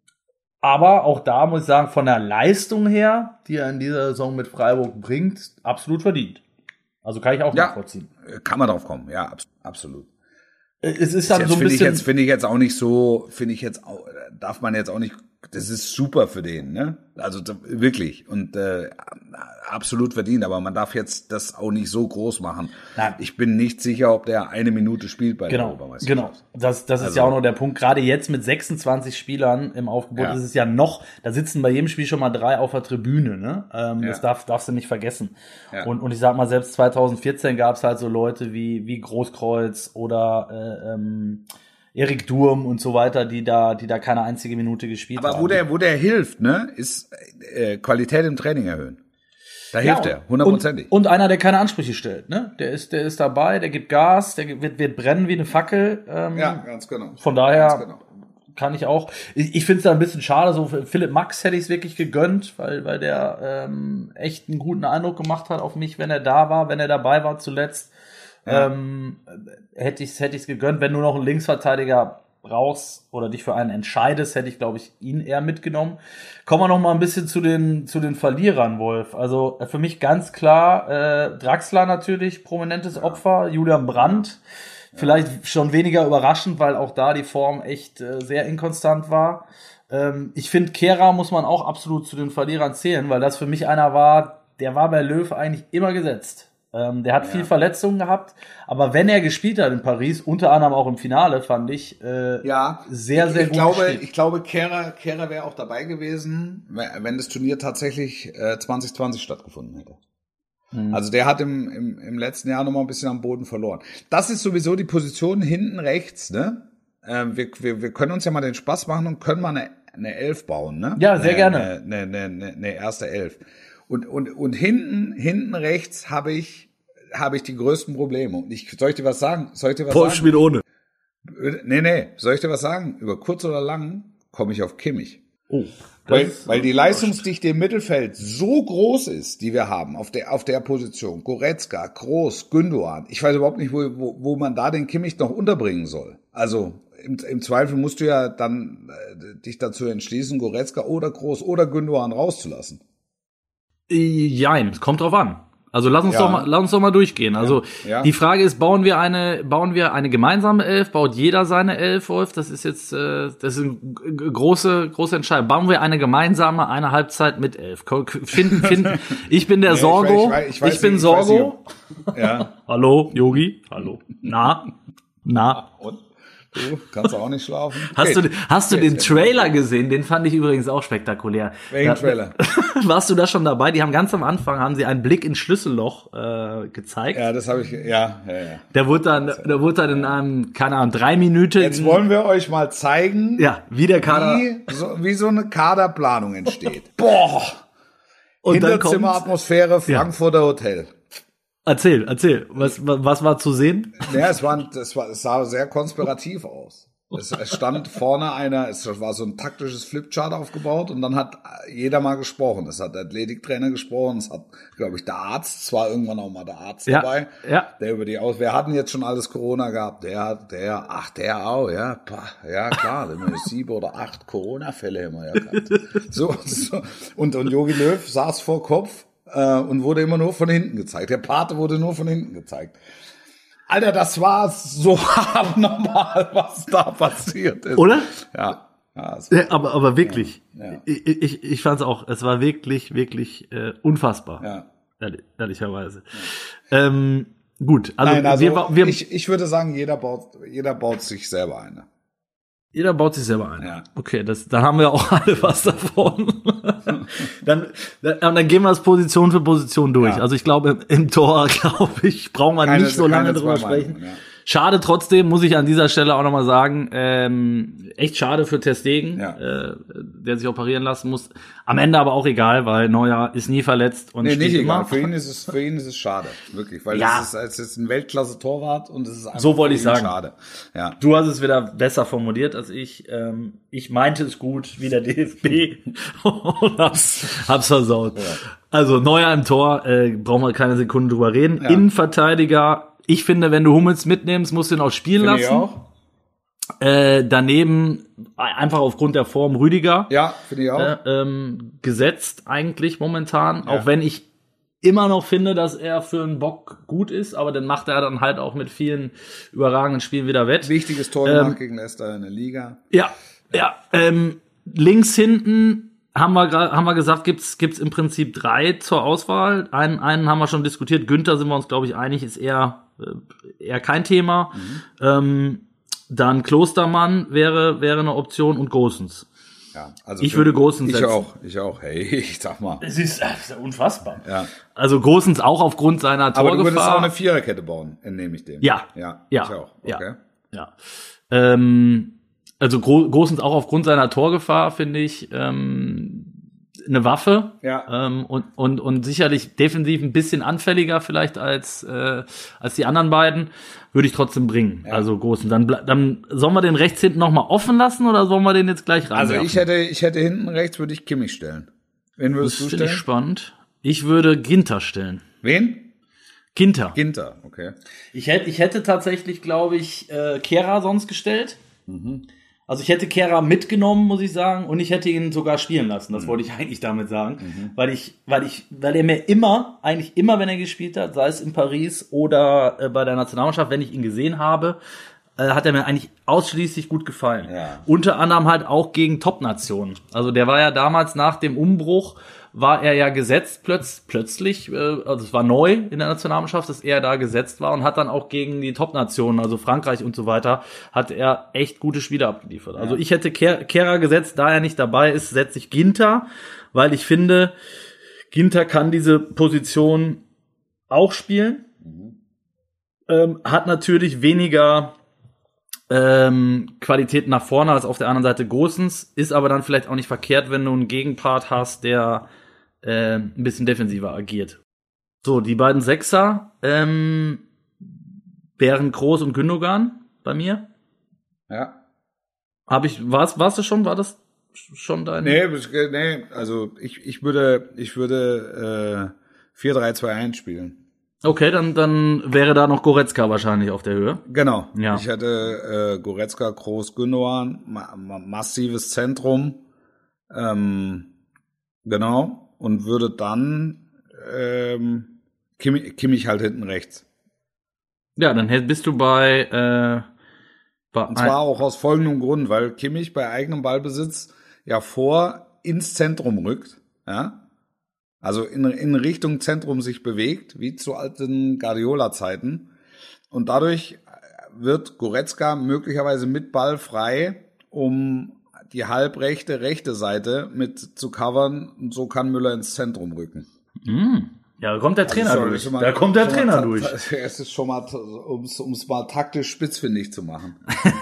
aber auch da muss ich sagen, von der Leistung her, die er in dieser Saison mit Freiburg bringt, absolut verdient. Also kann ich auch Ja. nachvollziehen. Kann man drauf kommen, ja, abs- absolut. Äh, Es ist dann Jetzt so ein finde ich bisschen. jetzt finde ich jetzt auch nicht so, finde ich jetzt auch, darf man jetzt auch nicht, das ist super für den, ne? Also da- wirklich und äh, absolut verdient, aber man darf jetzt das auch nicht so groß machen. Nein. Ich bin nicht sicher, ob der eine Minute spielt bei der Genau, Europameisterschaft. genau. Das, das ist Also- ja auch noch der Punkt. Gerade jetzt mit sechsundzwanzig Spielern im Aufgebot Ja. ist es ja noch, da sitzen bei jedem Spiel schon mal drei auf der Tribüne, ne? Ähm, Ja. Das darf, darfst du nicht vergessen. Ja. Und, und ich sag mal, selbst zwanzig vierzehn gab es halt so Leute wie, wie Großkreuz oder äh, ähm, Erik Durm und so weiter, die da, die da keine einzige Minute gespielt haben. Aber wo der, wo der hilft, ne, ist äh, Qualität im Training erhöhen. Da hilft Ja, er, hundertprozentig. Und, und einer, der keine Ansprüche stellt, ne? Der ist, der ist dabei, der gibt Gas, der wird, wird brennen wie eine Fackel. Ähm, Ja, ganz genau. Von daher Ganz genau. kann ich auch. Ich, ich finde es da ein bisschen schade, so für Philipp Max hätte ich es wirklich gegönnt, weil, weil der ähm, echt einen guten Eindruck gemacht hat auf mich, wenn er da war, wenn er dabei war zuletzt. Ja. Ähm, hätte ich es hätte ich's gegönnt, wenn du noch einen Linksverteidiger brauchst oder dich für einen entscheidest, hätte ich, glaube ich, ihn eher mitgenommen. Kommen wir noch mal ein bisschen zu den zu den Verlierern, Wolf. Also äh, für mich ganz klar äh, Draxler natürlich, prominentes Opfer, Julian Brandt. Vielleicht schon weniger überraschend, weil auch da die Form echt äh, sehr inkonstant war. Ähm, ich finde, Kehrer muss man auch absolut zu den Verlierern zählen, weil das für mich einer war, der war bei Löw eigentlich immer gesetzt. Ähm, der hat Ja. viel Verletzungen gehabt, aber wenn er gespielt hat in Paris, unter anderem auch im Finale, fand ich äh, Ja, sehr, sehr ich gut glaube, gespielt. ich glaube, Kehrer, Kehrer wäre auch dabei gewesen, wenn das Turnier tatsächlich äh, zwanzig zwanzig stattgefunden hätte. Mhm. Also der hat im, im, im letzten Jahr noch mal ein bisschen am Boden verloren. Das ist sowieso die Position hinten rechts, ne? Ähm, wir, wir, wir können uns ja mal den Spaß machen und können mal eine, eine Elf bauen, ne? Ja, sehr eine, gerne. Eine, eine, eine, eine erste Elf. Und, und, und hinten, hinten rechts habe ich, habe ich die größten Probleme. Und ich, soll ich dir was sagen? Soll ich dir was Wolf sagen? spielt ohne. Nee, nee, soll ich dir was sagen? Über kurz oder lang komme ich auf Kimmich. Oh, das Weil, ist- weil die Leistungsdichte im Mittelfeld so groß ist, die wir haben, auf der, auf der Position. Goretzka, Groß, Gündogan. Ich weiß überhaupt nicht, wo, wo, wo man da den Kimmich noch unterbringen soll. Also, im, im Zweifel musst du ja dann äh, dich dazu entschließen, Goretzka oder Groß oder Gündogan rauszulassen. Jein, es kommt drauf an. Also lass uns Ja. doch mal, lass uns doch mal durchgehen. Also Ja. die Frage ist, bauen wir eine, bauen wir eine gemeinsame Elf? Baut jeder seine Elf, Wolf? Das ist jetzt, äh, das ist eine g- große, große Entscheidung. Bauen wir eine gemeinsame, eine Halbzeit mit Elf? Ko- Finden, finden. Ich bin der Nee, ich Sorgo. weiß- ich weiß- ich weiß Ich bin nicht- ich weiß Sorgo. Ja. Hallo, Yogi. Hallo. Na, na. Und? Du kannst auch nicht schlafen. Hast du, Geht. hast du Geht. den Trailer gesehen? Den fand ich übrigens auch spektakulär. Welchen Da- Trailer? Warst du da schon dabei? Die haben ganz am Anfang haben sie einen Blick ins Schlüsselloch äh, gezeigt. Ja, das habe ich, ja, ja, ja. Der wurde dann, der wurde dann in einem, keine Ahnung, drei Minuten. Jetzt wollen wir euch mal zeigen, ja, wie der Kader. wie, so, wie so eine Kaderplanung entsteht. Boah! Und dann kommt, Hinterzimmeratmosphäre, Frankfurter Hotel. erzähl, erzähl, was, was was war zu sehen? Ja, es war, das war, es sah sehr konspirativ aus. Es, es stand vorne einer, es war so ein taktisches Flipchart aufgebaut und dann hat jeder mal gesprochen. Es hat der Athletiktrainer gesprochen, es hat, glaube ich, der Arzt, zwar irgendwann auch mal der Arzt Ja, dabei, ja. der über die Aus... Wir hatten jetzt schon alles Corona gehabt, der, der, ach, der auch, ja, pah, ja klar, sieben oder acht Corona-Fälle haben wir ja gehabt. So, so. Und, und Jogi Löw saß vor Kopf äh, und wurde immer nur von hinten gezeigt. Der Pate wurde nur von hinten gezeigt. Alter, das war so abnormal, was da passiert ist. Oder? Ja. ja, ja aber, aber wirklich. Ja, ja. Ich, ich, ich fand es auch, es war wirklich, wirklich äh, unfassbar. Ja. Ehrlich, ehrlicherweise. Ja. Ähm, gut, also, Nein, also wir, wir, ich, ich würde sagen, jeder baut, jeder baut sich selber eine. Jeder baut sich selber ein. Ja. Okay, das, dann haben wir auch alle was davon. dann, dann, dann gehen wir das Position für Position durch. Ja. Also ich glaube, im Tor, glaube ich, brauchen wir Keine- nicht so lange keine drüber zwei sprechen. Meinungen, ja. Schade trotzdem, muss ich an dieser Stelle auch nochmal sagen, ähm, echt schade für Ter Stegen, Ja. äh, der sich operieren lassen muss. Am Ende aber auch egal, weil Neuer ist nie verletzt und Nee, steht nicht immer. egal. Für ihn ist es, für ihn ist es schade. Wirklich. Weil Ja. es, ist, es ist ein Weltklasse-Torwart und es ist einfach So wollte für ich ihn sagen. schade. Ja. Du hast es wieder besser formuliert als ich. Ähm, ich meinte es gut, wie der D F B und hab's, hab's versaut. Ja. Also Neuer im Tor, äh, brauchen wir keine Sekunde drüber reden. Ja. Innenverteidiger, ich finde, wenn du Hummels mitnimmst, musst du ihn auch spielen Finde ich lassen. auch. Äh, daneben, einfach aufgrund der Form, Rüdiger. Ja, finde ich auch. Äh, ähm, gesetzt eigentlich momentan, Ja. auch wenn ich immer noch finde, dass er für einen Bock gut ist, aber dann macht er dann halt auch mit vielen überragenden Spielen wieder wett. Wichtiges Tor gemacht Ähm, gegen Leicester in der Liga. Ja, ja. Ähm, links hinten haben wir gra- haben wir gesagt, gibt's gibt's im Prinzip drei zur Auswahl. Einen einen haben wir schon diskutiert. Günther sind wir uns, glaube ich, einig, ist eher äh, eher kein Thema. Mhm. Ähm, dann Klostermann wäre wäre eine Option und Gosens. Ja, also Ich für- würde Gosens Ich setzen. auch, ich auch. Hey, ich sag mal. Es ist, das ist ja unfassbar. Ja. Also Gosens auch aufgrund seiner Aber du würdest auch Torgefahr. eine Viererkette bauen, entnehme ich dem. Ja. Ja, Ja. ich auch. Ja. Okay. Ja. Ähm, also Gro- Gosens auch aufgrund seiner Torgefahr, finde ich, ähm, eine Waffe. Ja. Ähm, und, und, und sicherlich defensiv ein bisschen anfälliger vielleicht als, äh, als die anderen beiden. Würde ich trotzdem bringen. Ja. Also Gosens. Dann, ble- dann sollen wir den rechts hinten nochmal offen lassen oder sollen wir den jetzt gleich rein? Also ich hätte, ich hätte hinten rechts würde ich Kimmich stellen. Wen das würdest du finde ich stellen? spannend. Ich würde Ginter stellen. Wen? Ginter. Ginter, okay. Ich hätte, ich hätte tatsächlich, glaube ich, äh, Kehrer sonst gestellt. Also ich hätte Kehrer mitgenommen, muss ich sagen, und ich hätte ihn sogar spielen lassen. Das wollte ich eigentlich damit sagen, weil ich, weil ich, weil er mir immer, eigentlich immer, wenn er gespielt hat, sei es in Paris oder äh, bei der Nationalmannschaft, wenn ich ihn gesehen habe, äh, hat er mir eigentlich ausschließlich gut gefallen. Ja. Unter anderem halt auch gegen Top-Nationen. Also der war ja damals nach dem Umbruch, war er ja gesetzt plötz, plötzlich, äh, also es war neu in der Nationalmannschaft, dass er da gesetzt war und hat dann auch gegen die Top-Nationen, also Frankreich und so weiter, hat er echt gute Spiele abgeliefert. Also ich hätte Ker- Kehrer gesetzt, da er nicht dabei ist, setze ich Ginter, weil ich finde, Ginter kann diese Position auch spielen, ähm, hat natürlich weniger ähm, Qualität nach vorne als auf der anderen Seite Gosens, ist aber dann vielleicht auch nicht verkehrt, wenn du einen Gegenpart hast, der äh, ein bisschen defensiver agiert. So, die beiden Sechser ähm, wären Kroos und Gündogan bei mir. Ja. Habe ich, war's, warst du schon, war das schon dein? Nee, bis- nee, also ich, ich würde, ich würde äh, vier drei zwei eins spielen. Okay, dann, dann wäre da noch Goretzka wahrscheinlich auf der Höhe. Genau. Ja. Ich hätte äh, Goretzka, Kroos, Gündogan, ma ma massives Zentrum. Ähm, genau. Und würde dann ähm, Kimmich, Kimmich halt hinten rechts. Ja, dann hätt- bist du bei, äh, bei Und zwar auch aus folgendem Grund, weil Kimmich bei eigenem Ballbesitz ja vor ins Zentrum rückt, ja. Also in, in Richtung Zentrum sich bewegt, wie zu alten Guardiola-Zeiten. Und dadurch wird Goretzka möglicherweise mit Ball frei, um die halbrechte, rechte Seite mit zu covern. Und so kann Müller ins Zentrum rücken. Mm. Ja, da kommt der Trainer Also, durch. schon mal- Da kommt der schon Trainer mal, durch. Es ist schon mal, um es mal taktisch spitzfindig zu machen.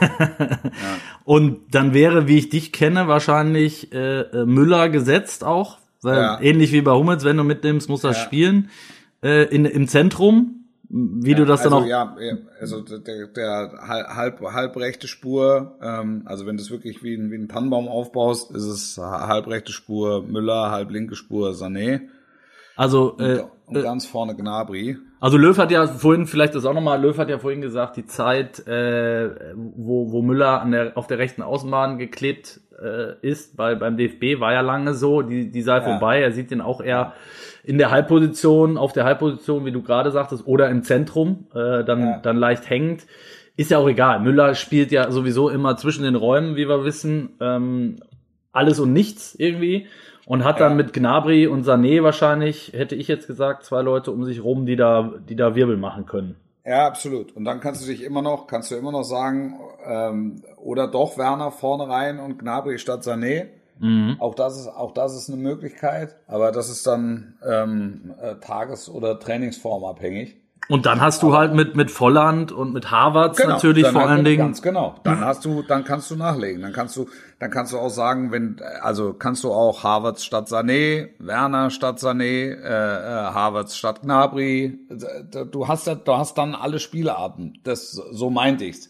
Und dann wäre, wie ich dich kenne, wahrscheinlich äh, äh, Müller gesetzt auch. Weil Ja. ähnlich wie bei Hummels, wenn du mitnimmst, muss das Ja. spielen. Äh, in, im Zentrum. wie ja, du das also, dann auch... Ja, also der, der halb, halbrechte Spur, ähm, also wenn du es wirklich wie, ein, wie ein Tannenbaum aufbaust, ist es halbrechte Spur Müller, halblinke Spur Sané. Also, und, äh, und ganz vorne Gnabry. Also Löw hat ja vorhin, vielleicht das auch nochmal, Löw hat ja vorhin gesagt, die Zeit, äh, wo, wo Müller an der, auf der rechten Außenbahn geklebt äh, ist, bei, beim D F B, war ja lange so, die, die sei ja. vorbei. Er sieht den auch eher in der Halbposition, auf der Halbposition, wie du gerade sagtest, oder im Zentrum, äh, dann, ja. dann leicht hängend. Ist ja auch egal. Müller spielt ja sowieso immer zwischen den Räumen, wie wir wissen, ähm, alles und nichts irgendwie. Und hat dann ja. mit Gnabry und Sané wahrscheinlich, hätte ich jetzt gesagt, zwei Leute um sich rum, die da, die da Wirbel machen können. Ja, absolut. Und dann kannst du dich immer noch, kannst du immer noch sagen, ähm, oder doch Werner vorne rein und Gnabry statt Sané. Mhm. Auch das ist, auch das ist eine Möglichkeit. Aber das ist dann ähm, äh, tages- oder trainingsformabhängig. Und dann hast du aber halt mit mit Volland und mit Havertz genau, natürlich vor halt allen Dingen. Ganz genau. Dann hast du, dann kannst du nachlegen. Dann kannst du, dann kannst du auch sagen, wenn, also kannst du auch Havertz statt Sané, Werner statt Sané, äh, äh, Havertz statt Gnabry. Du hast ja, du hast dann alle Spielarten. Das, so meinte ich's.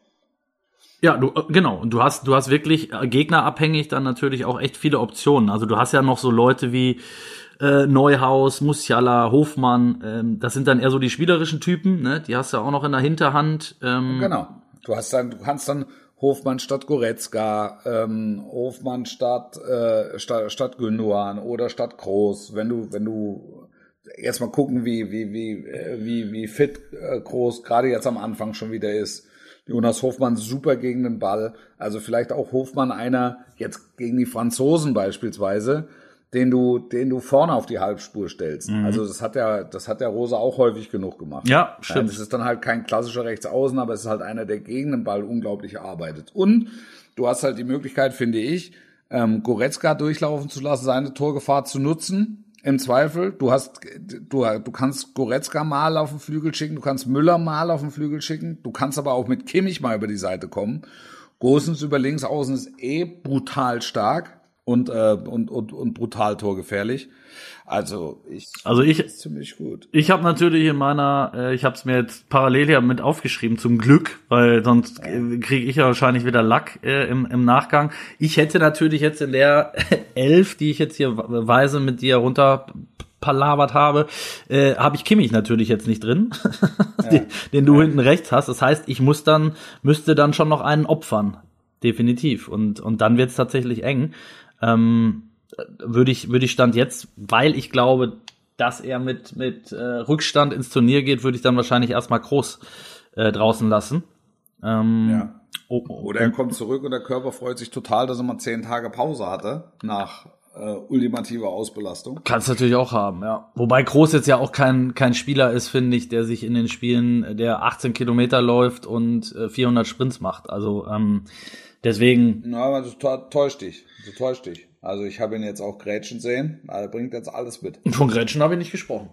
Ja, du, genau. Und du hast, du hast wirklich gegnerabhängig dann natürlich auch echt viele Optionen. Also du hast ja noch so Leute wie Äh, Neuhaus, Musiala, Hofmann, ähm, das sind dann eher so die spielerischen Typen, ne? Die hast du auch noch in der Hinterhand. Ähm. Genau. Du hast dann, du kannst dann Hofmann statt Goretzka, ähm, Hofmann statt äh, statt, statt Gündogan oder statt Kroos. Wenn du, wenn du jetzt mal gucken, wie wie wie wie wie fit äh, Kroos gerade jetzt am Anfang schon wieder ist. Jonas Hofmann super gegen den Ball. Also vielleicht auch Hofmann einer jetzt gegen die Franzosen beispielsweise, den du, den du vorne auf die Halbspur stellst. Mhm. Also das hat ja, das hat der Rose auch häufig genug gemacht. Ja, stimmt. Das ist dann halt kein klassischer Rechtsaußen, aber es ist halt einer, der gegen den Ball unglaublich arbeitet. Und du hast halt die Möglichkeit, finde ich, ähm, Goretzka durchlaufen zu lassen, seine Torgefahr zu nutzen. Im Zweifel, du hast, du, du kannst Goretzka mal auf den Flügel schicken, du kannst Müller mal auf den Flügel schicken, du kannst aber auch mit Kimmich mal über die Seite kommen. Gosens über links außen ist eh brutal stark. Und, äh, und, und, und brutal torgefährlich. Also ich, also ich das ist ziemlich gut. Ich habe natürlich in meiner, äh, ich habe es mir jetzt parallel ja mit aufgeschrieben, zum Glück, weil sonst äh, kriege ich ja wahrscheinlich wieder Lack äh, im, im Nachgang. Ich hätte natürlich jetzt in der Elf, die ich jetzt hier weise mit dir runter palavert habe, äh, habe ich Kimmich natürlich jetzt nicht drin, ja. den, den du ja. hinten rechts hast. Das heißt, ich muss dann, müsste dann schon noch einen opfern. Definitiv. Und, und dann wird's tatsächlich eng. Ähm, würde ich, würde ich Stand jetzt, weil ich glaube, dass er mit, mit äh, Rückstand ins Turnier geht, würde ich dann wahrscheinlich erstmal Kroos äh, draußen lassen. Ähm, ja. Oh, oh, Oder er kommt zurück und der Körper freut sich total, dass er mal zehn Tage Pause hatte nach äh, ultimativer Ausbelastung. Kannst natürlich auch haben, ja. Wobei Kroos jetzt ja auch kein, kein Spieler ist, finde ich, der sich in den Spielen, der achtzehn Kilometer läuft und äh, vierhundert Sprints macht. Also ähm, deswegen. Na, aber du täuscht dich. Du täuscht dich. Also ich habe ihn jetzt auch Grätschen sehen. Er bringt jetzt alles mit. Von Grätschen habe ich nicht gesprochen.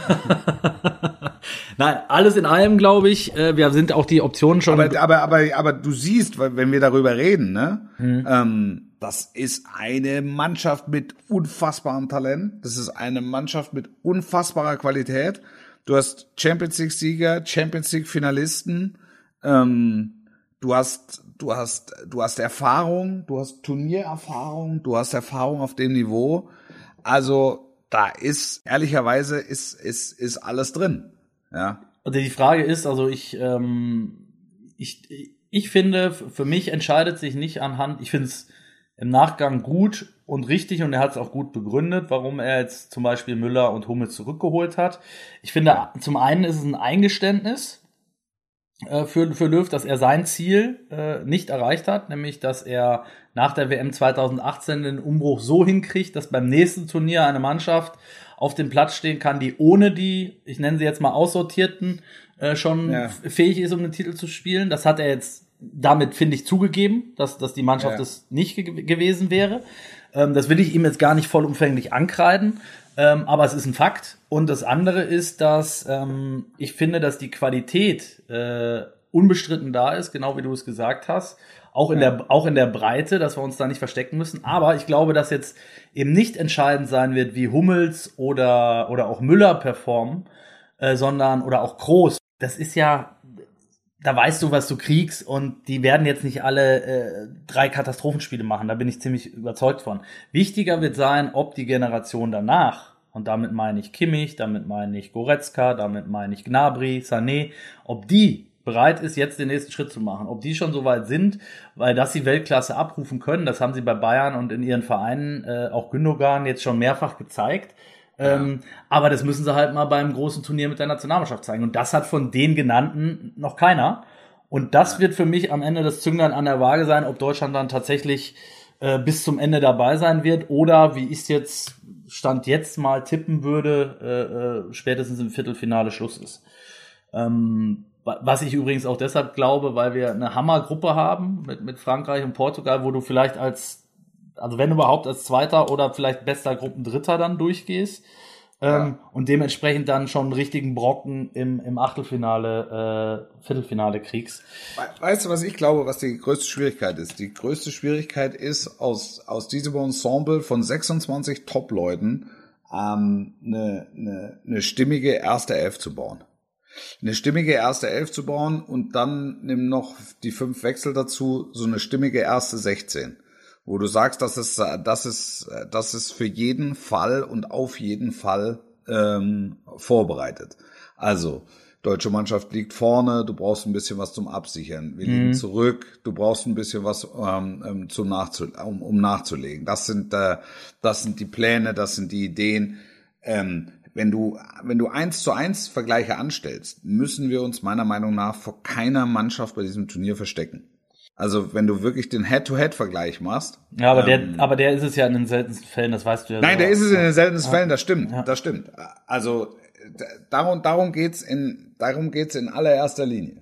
Nein, alles in allem, glaube ich. Äh, wir sind auch die Optionen schon. Aber, aber, aber, aber du siehst, wenn wir darüber reden, ne? Hm. Ähm, das ist eine Mannschaft mit unfassbarem Talent. Das ist eine Mannschaft mit unfassbarer Qualität. Du hast Champions League Sieger, Champions League Finalisten. Ähm, Du hast, du hast, du hast Erfahrung, du hast Turniererfahrung, du hast Erfahrung auf dem Niveau. Also da ist ehrlicherweise ist ist ist alles drin. Ja. Also die Frage ist, also ich ähm, ich ich finde, für mich entscheidet sich nicht anhand. Ich finde es im Nachgang gut und richtig und er hat es auch gut begründet, warum er jetzt zum Beispiel Müller und Hummels zurückgeholt hat. Ich finde, ja. zum einen ist es ein Eingeständnis für für Löw, dass er sein Ziel äh, nicht erreicht hat, nämlich dass er nach der W M zwanzig achtzehn den Umbruch so hinkriegt, dass beim nächsten Turnier eine Mannschaft auf dem Platz stehen kann, die ohne die, ich nenne sie jetzt mal Aussortierten, äh, schon ja. fähig ist, um den Titel zu spielen. Das hat er jetzt damit, finde ich, zugegeben, dass dass die Mannschaft ja. das nicht ge- gewesen wäre. Ähm, das will ich ihm jetzt gar nicht vollumfänglich ankreiden. Ähm, aber es ist ein Fakt. Und das andere ist, dass ähm, ich finde, dass die Qualität äh, unbestritten da ist, genau wie du es gesagt hast. Auch in ja. der auch in der Breite, dass wir uns da nicht verstecken müssen. Aber ich glaube, dass jetzt eben nicht entscheidend sein wird, wie Hummels oder oder auch Müller performen, äh, sondern, oder auch Kroos. Das ist ja, da weißt du, was du kriegst, und die werden jetzt nicht alle äh, drei Katastrophenspiele machen, da bin ich ziemlich überzeugt von. Wichtiger wird sein, ob die Generation danach, und damit meine ich Kimmich, damit meine ich Goretzka, damit meine ich Gnabry, Sané, ob die bereit ist, jetzt den nächsten Schritt zu machen, ob die schon so weit sind, weil dass sie Weltklasse abrufen können, das haben sie bei Bayern und in ihren Vereinen, äh, auch Gündogan, jetzt schon mehrfach gezeigt. Ja. Ähm, aber das müssen sie halt mal beim großen Turnier mit der Nationalmannschaft zeigen. Und das hat von den genannten noch keiner. Und das ja. wird für mich am Ende das Zünglein an der Waage sein, ob Deutschland dann tatsächlich äh, bis zum Ende dabei sein wird oder, wie ich es jetzt Stand jetzt mal tippen würde, äh, äh, spätestens im Viertelfinale Schluss ist. Ähm, was ich übrigens auch deshalb glaube, weil wir eine Hammergruppe haben mit, mit Frankreich und Portugal, wo du vielleicht als also wenn überhaupt als Zweiter oder vielleicht bester Gruppendritter dann durchgehst, ja. ähm, und dementsprechend dann schon einen richtigen Brocken im, im Achtelfinale, äh, Viertelfinale kriegst. Weißt du, was ich glaube, was die größte Schwierigkeit ist? Die größte Schwierigkeit ist, aus, aus diesem Ensemble von sechsundzwanzig Top-Leuten ähm, eine, eine, eine stimmige erste Elf zu bauen. Eine stimmige erste Elf zu bauen und dann nimm noch die fünf Wechsel dazu, so eine stimmige erste sechzehn. Wo du sagst, das ist, das ist, das ist für jeden Fall und auf jeden Fall ähm, vorbereitet. Also, deutsche Mannschaft liegt vorne, du brauchst ein bisschen was zum Absichern. Wir mhm. liegen zurück, du brauchst ein bisschen was ähm, zum Nachzu- um, um nachzulegen. Das sind, äh, das sind die Pläne, das sind die Ideen. Ähm, wenn du, wenn du eins zu eins Vergleiche anstellst, müssen wir uns meiner Meinung nach vor keiner Mannschaft bei diesem Turnier verstecken. Also wenn du wirklich den Head-to-Head-Vergleich machst. Ja, aber ähm, der, aber der ist es ja in den seltensten Fällen, das weißt du ja. Nein, so. der ist es in den seltensten ja. Fällen, das stimmt, ja. das stimmt. Also darum, darum geht's in, darum geht's in allererster Linie.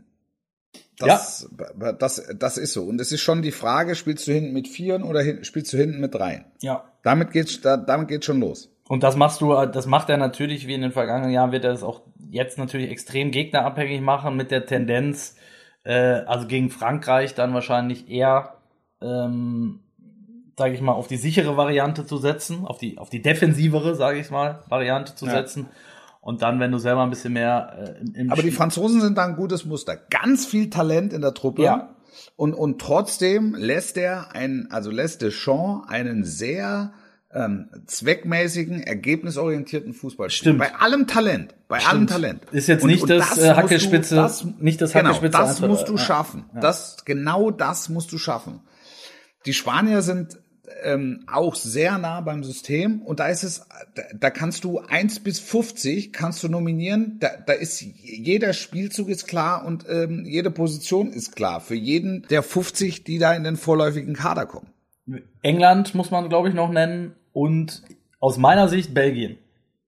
Das, ja. das, das ist so. Und es ist schon die Frage, spielst du hinten mit Vieren oder hin, spielst du hinten mit Dreien? Ja. Damit geht's, da, damit geht's schon los. Und das machst du, das macht er natürlich, wie in den vergangenen Jahren, wird er das auch jetzt natürlich extrem gegnerabhängig machen mit der Tendenz, also gegen Frankreich dann wahrscheinlich eher, ähm, sage ich mal, auf die sichere Variante zu setzen, auf die auf die defensivere, sage ich mal, Variante zu ja. setzen. Und dann, wenn du selber ein bisschen mehr äh, im, im Aber die Franzosen sind da ein gutes Muster. Ganz viel Talent in der Truppe. Ja. Und und trotzdem lässt er einen, also lässt Deschamps einen sehr ähm, zweckmäßigen, ergebnisorientierten Fußball spielen. Stimmt. Bei allem Talent, bei Stimmt. allem Talent. Ist jetzt und, nicht und das, das äh, Hackelspitze, du, das, nicht das genau, Hackelspitze. Das einfach, musst du ja. schaffen. Ja. Das, genau das musst du schaffen. Die Spanier sind ähm, auch sehr nah beim System und da ist es, da, da kannst du eins bis fünfzig kannst du nominieren, da, da ist jeder Spielzug ist klar und ähm, jede Position ist klar für jeden der fünfzig, die da in den vorläufigen Kader kommen. England muss man, glaube ich, noch nennen und aus meiner Sicht Belgien.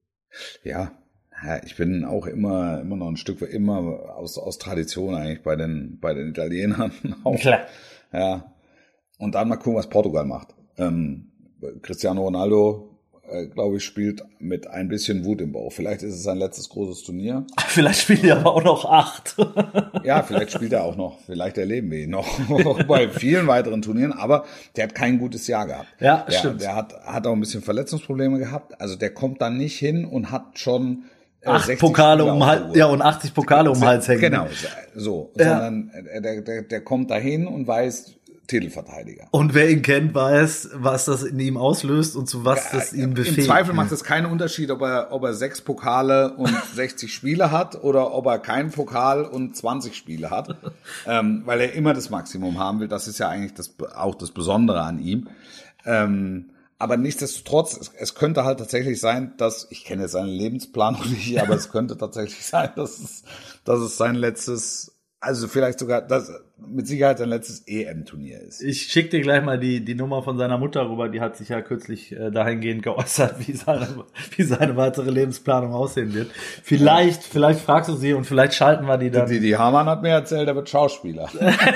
Ja, ich bin auch immer immer noch ein Stück immer aus aus Tradition eigentlich bei den bei den Italienern auch. Klar. Ja. Und dann mal gucken, was Portugal macht. Ähm, Cristiano Ronaldo, äh, glaube ich, spielt mit ein bisschen Wut im Bauch. Vielleicht ist es sein letztes großes Turnier. Vielleicht spielt er aber auch noch acht. Ja, vielleicht spielt er auch noch. Vielleicht erleben wir ihn noch bei vielen weiteren Turnieren. Aber der hat kein gutes Jahr gehabt. Ja, der, stimmt. Der hat, hat auch ein bisschen Verletzungsprobleme gehabt. Also der kommt dann nicht hin und hat schon äh, acht Pokale um Hals, ja, und achtzig Pokale um den Hals hängen. Genau, so. Ja. Sondern der, der, der kommt dahin und weiß, Titelverteidiger. Und wer ihn kennt, weiß, was das in ihm auslöst und zu was das ihm befähigt. Im Zweifel macht es keinen Unterschied, ob er, ob er sechs Pokale und sechzig Spiele hat oder ob er keinen Pokal und zwanzig Spiele hat, ähm, weil er immer das Maximum haben will. Das ist ja eigentlich das, auch das Besondere an ihm. Ähm, aber nichtsdestotrotz, es, es könnte halt tatsächlich sein, dass, ich kenne jetzt seinen Lebensplan nicht, aber es könnte tatsächlich sein, dass es, dass es sein letztes, also vielleicht sogar, das mit Sicherheit sein letztes E M-Turnier ist. Ich schick dir gleich mal die die Nummer von seiner Mutter rüber, die hat sich ja kürzlich äh, dahingehend geäußert, wie seine wie seine weitere Lebensplanung aussehen wird. Vielleicht, ja. vielleicht fragst du sie und vielleicht schalten wir die dann. Die, die Hamann hat mir erzählt, er wird Schauspieler.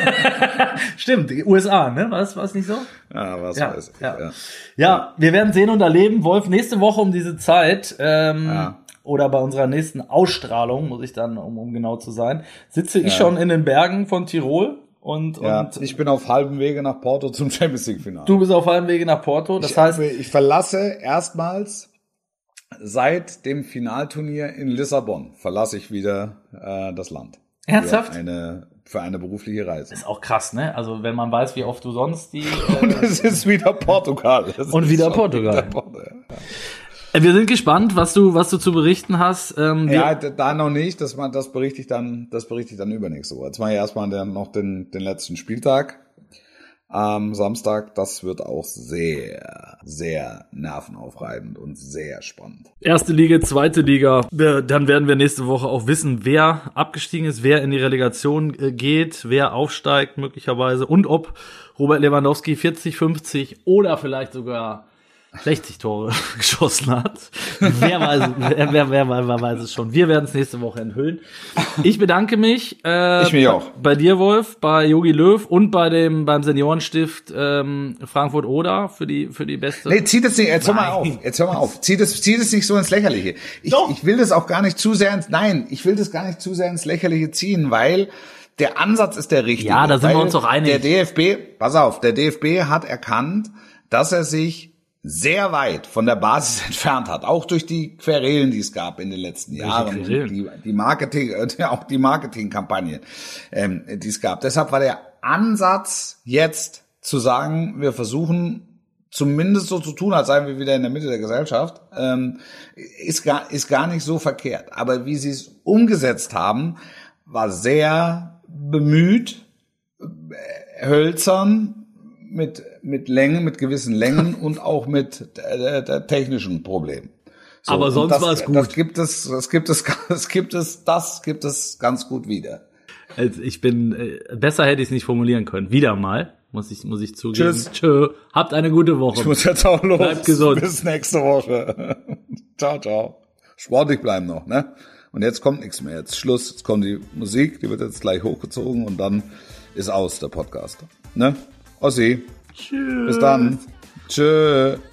Stimmt, die U S A, ne? War es war es nicht so? Ja, was ja, weiß ich. Ja. Ja. ja, wir werden sehen und erleben. Wolf, nächste Woche um diese Zeit, ähm, ja. oder bei unserer nächsten Ausstrahlung, muss ich dann, um, um genau zu sein, sitze ich ja. schon in den Bergen von Tirol und, ja, und ich bin auf halbem Wege nach Porto zum Champions League Finale. Du bist auf halbem Wege nach Porto, das ich, heißt, ich verlasse erstmals Seit dem Finalturnier in Lissabon verlasse ich wieder äh, das Land. Ernsthaft? Für eine, für eine berufliche Reise. Ist auch krass, ne? Also wenn man weiß, wie oft du sonst die... Äh und es ist wieder Portugal. Das und wieder Portugal. Wieder Portugal. Ja. Wir sind gespannt, was du was du zu berichten hast. Ähm, ja, da noch nicht. Das, das berichte ich dann, das berichte ich dann übernächste Woche. Jetzt mache ich erstmal den, noch den, den letzten Spieltag am Samstag. Das wird auch sehr, sehr nervenaufreibend und sehr spannend. Erste Liga, zweite Liga. Dann werden wir nächste Woche auch wissen, wer abgestiegen ist, wer in die Relegation geht, wer aufsteigt möglicherweise und ob Robert Lewandowski vierzig, fünfzig oder vielleicht sogar sechzig Tore geschossen hat. Wer weiß, wer, wer, wer, wer weiß es schon. Wir werden es nächste Woche enthüllen. Ich bedanke mich. Äh, ich mich auch. Bei dir, Wolf, bei Jogi Löw und bei dem beim Seniorenstift ähm, Frankfurt Oder für die für die beste. Nee, zieh das nicht. Jetzt hör mal auf. Jetzt hör mal auf. Zieh das, zieh das nicht so ins Lächerliche. Ich, ich will das auch gar nicht zu sehr ins. Nein, ich will das gar nicht zu sehr ins Lächerliche ziehen, weil der Ansatz ist der richtige. Ja, da sind wir uns doch einig. Der D F B, pass auf, der D F B hat erkannt, dass er sich sehr weit von der Basis entfernt hat, auch durch die Querelen, die es gab in den letzten Jahren, die, die Marketing, auch die Marketingkampagne, ähm, die es gab. Deshalb war der Ansatz jetzt zu sagen, wir versuchen zumindest so zu tun, als seien wir wieder in der Mitte der Gesellschaft, ähm, ist gar, ist gar nicht so verkehrt. Aber wie sie es umgesetzt haben, war sehr bemüht, äh, hölzern, mit mit Längen, mit gewissen Längen und auch mit äh, der technischen Problemen. So, aber sonst war es gut. Das gibt es, das gibt es, das gibt es, das gibt es ganz gut wieder. Also ich bin äh, besser hätte ich es nicht formulieren können. Wieder mal muss ich muss ich zugeben. Tschüss. Tschö. Habt eine gute Woche. Ich muss jetzt auch los. Bleibt gesund. Bis nächste Woche. Ciao, ciao. Sportlich bleiben noch, ne? Und jetzt kommt nichts mehr. Jetzt Schluss. Jetzt kommt die Musik. Die wird jetzt gleich hochgezogen und dann ist aus der Podcast. Ne? Ossi. Tschüss. Bis dann. Tschö.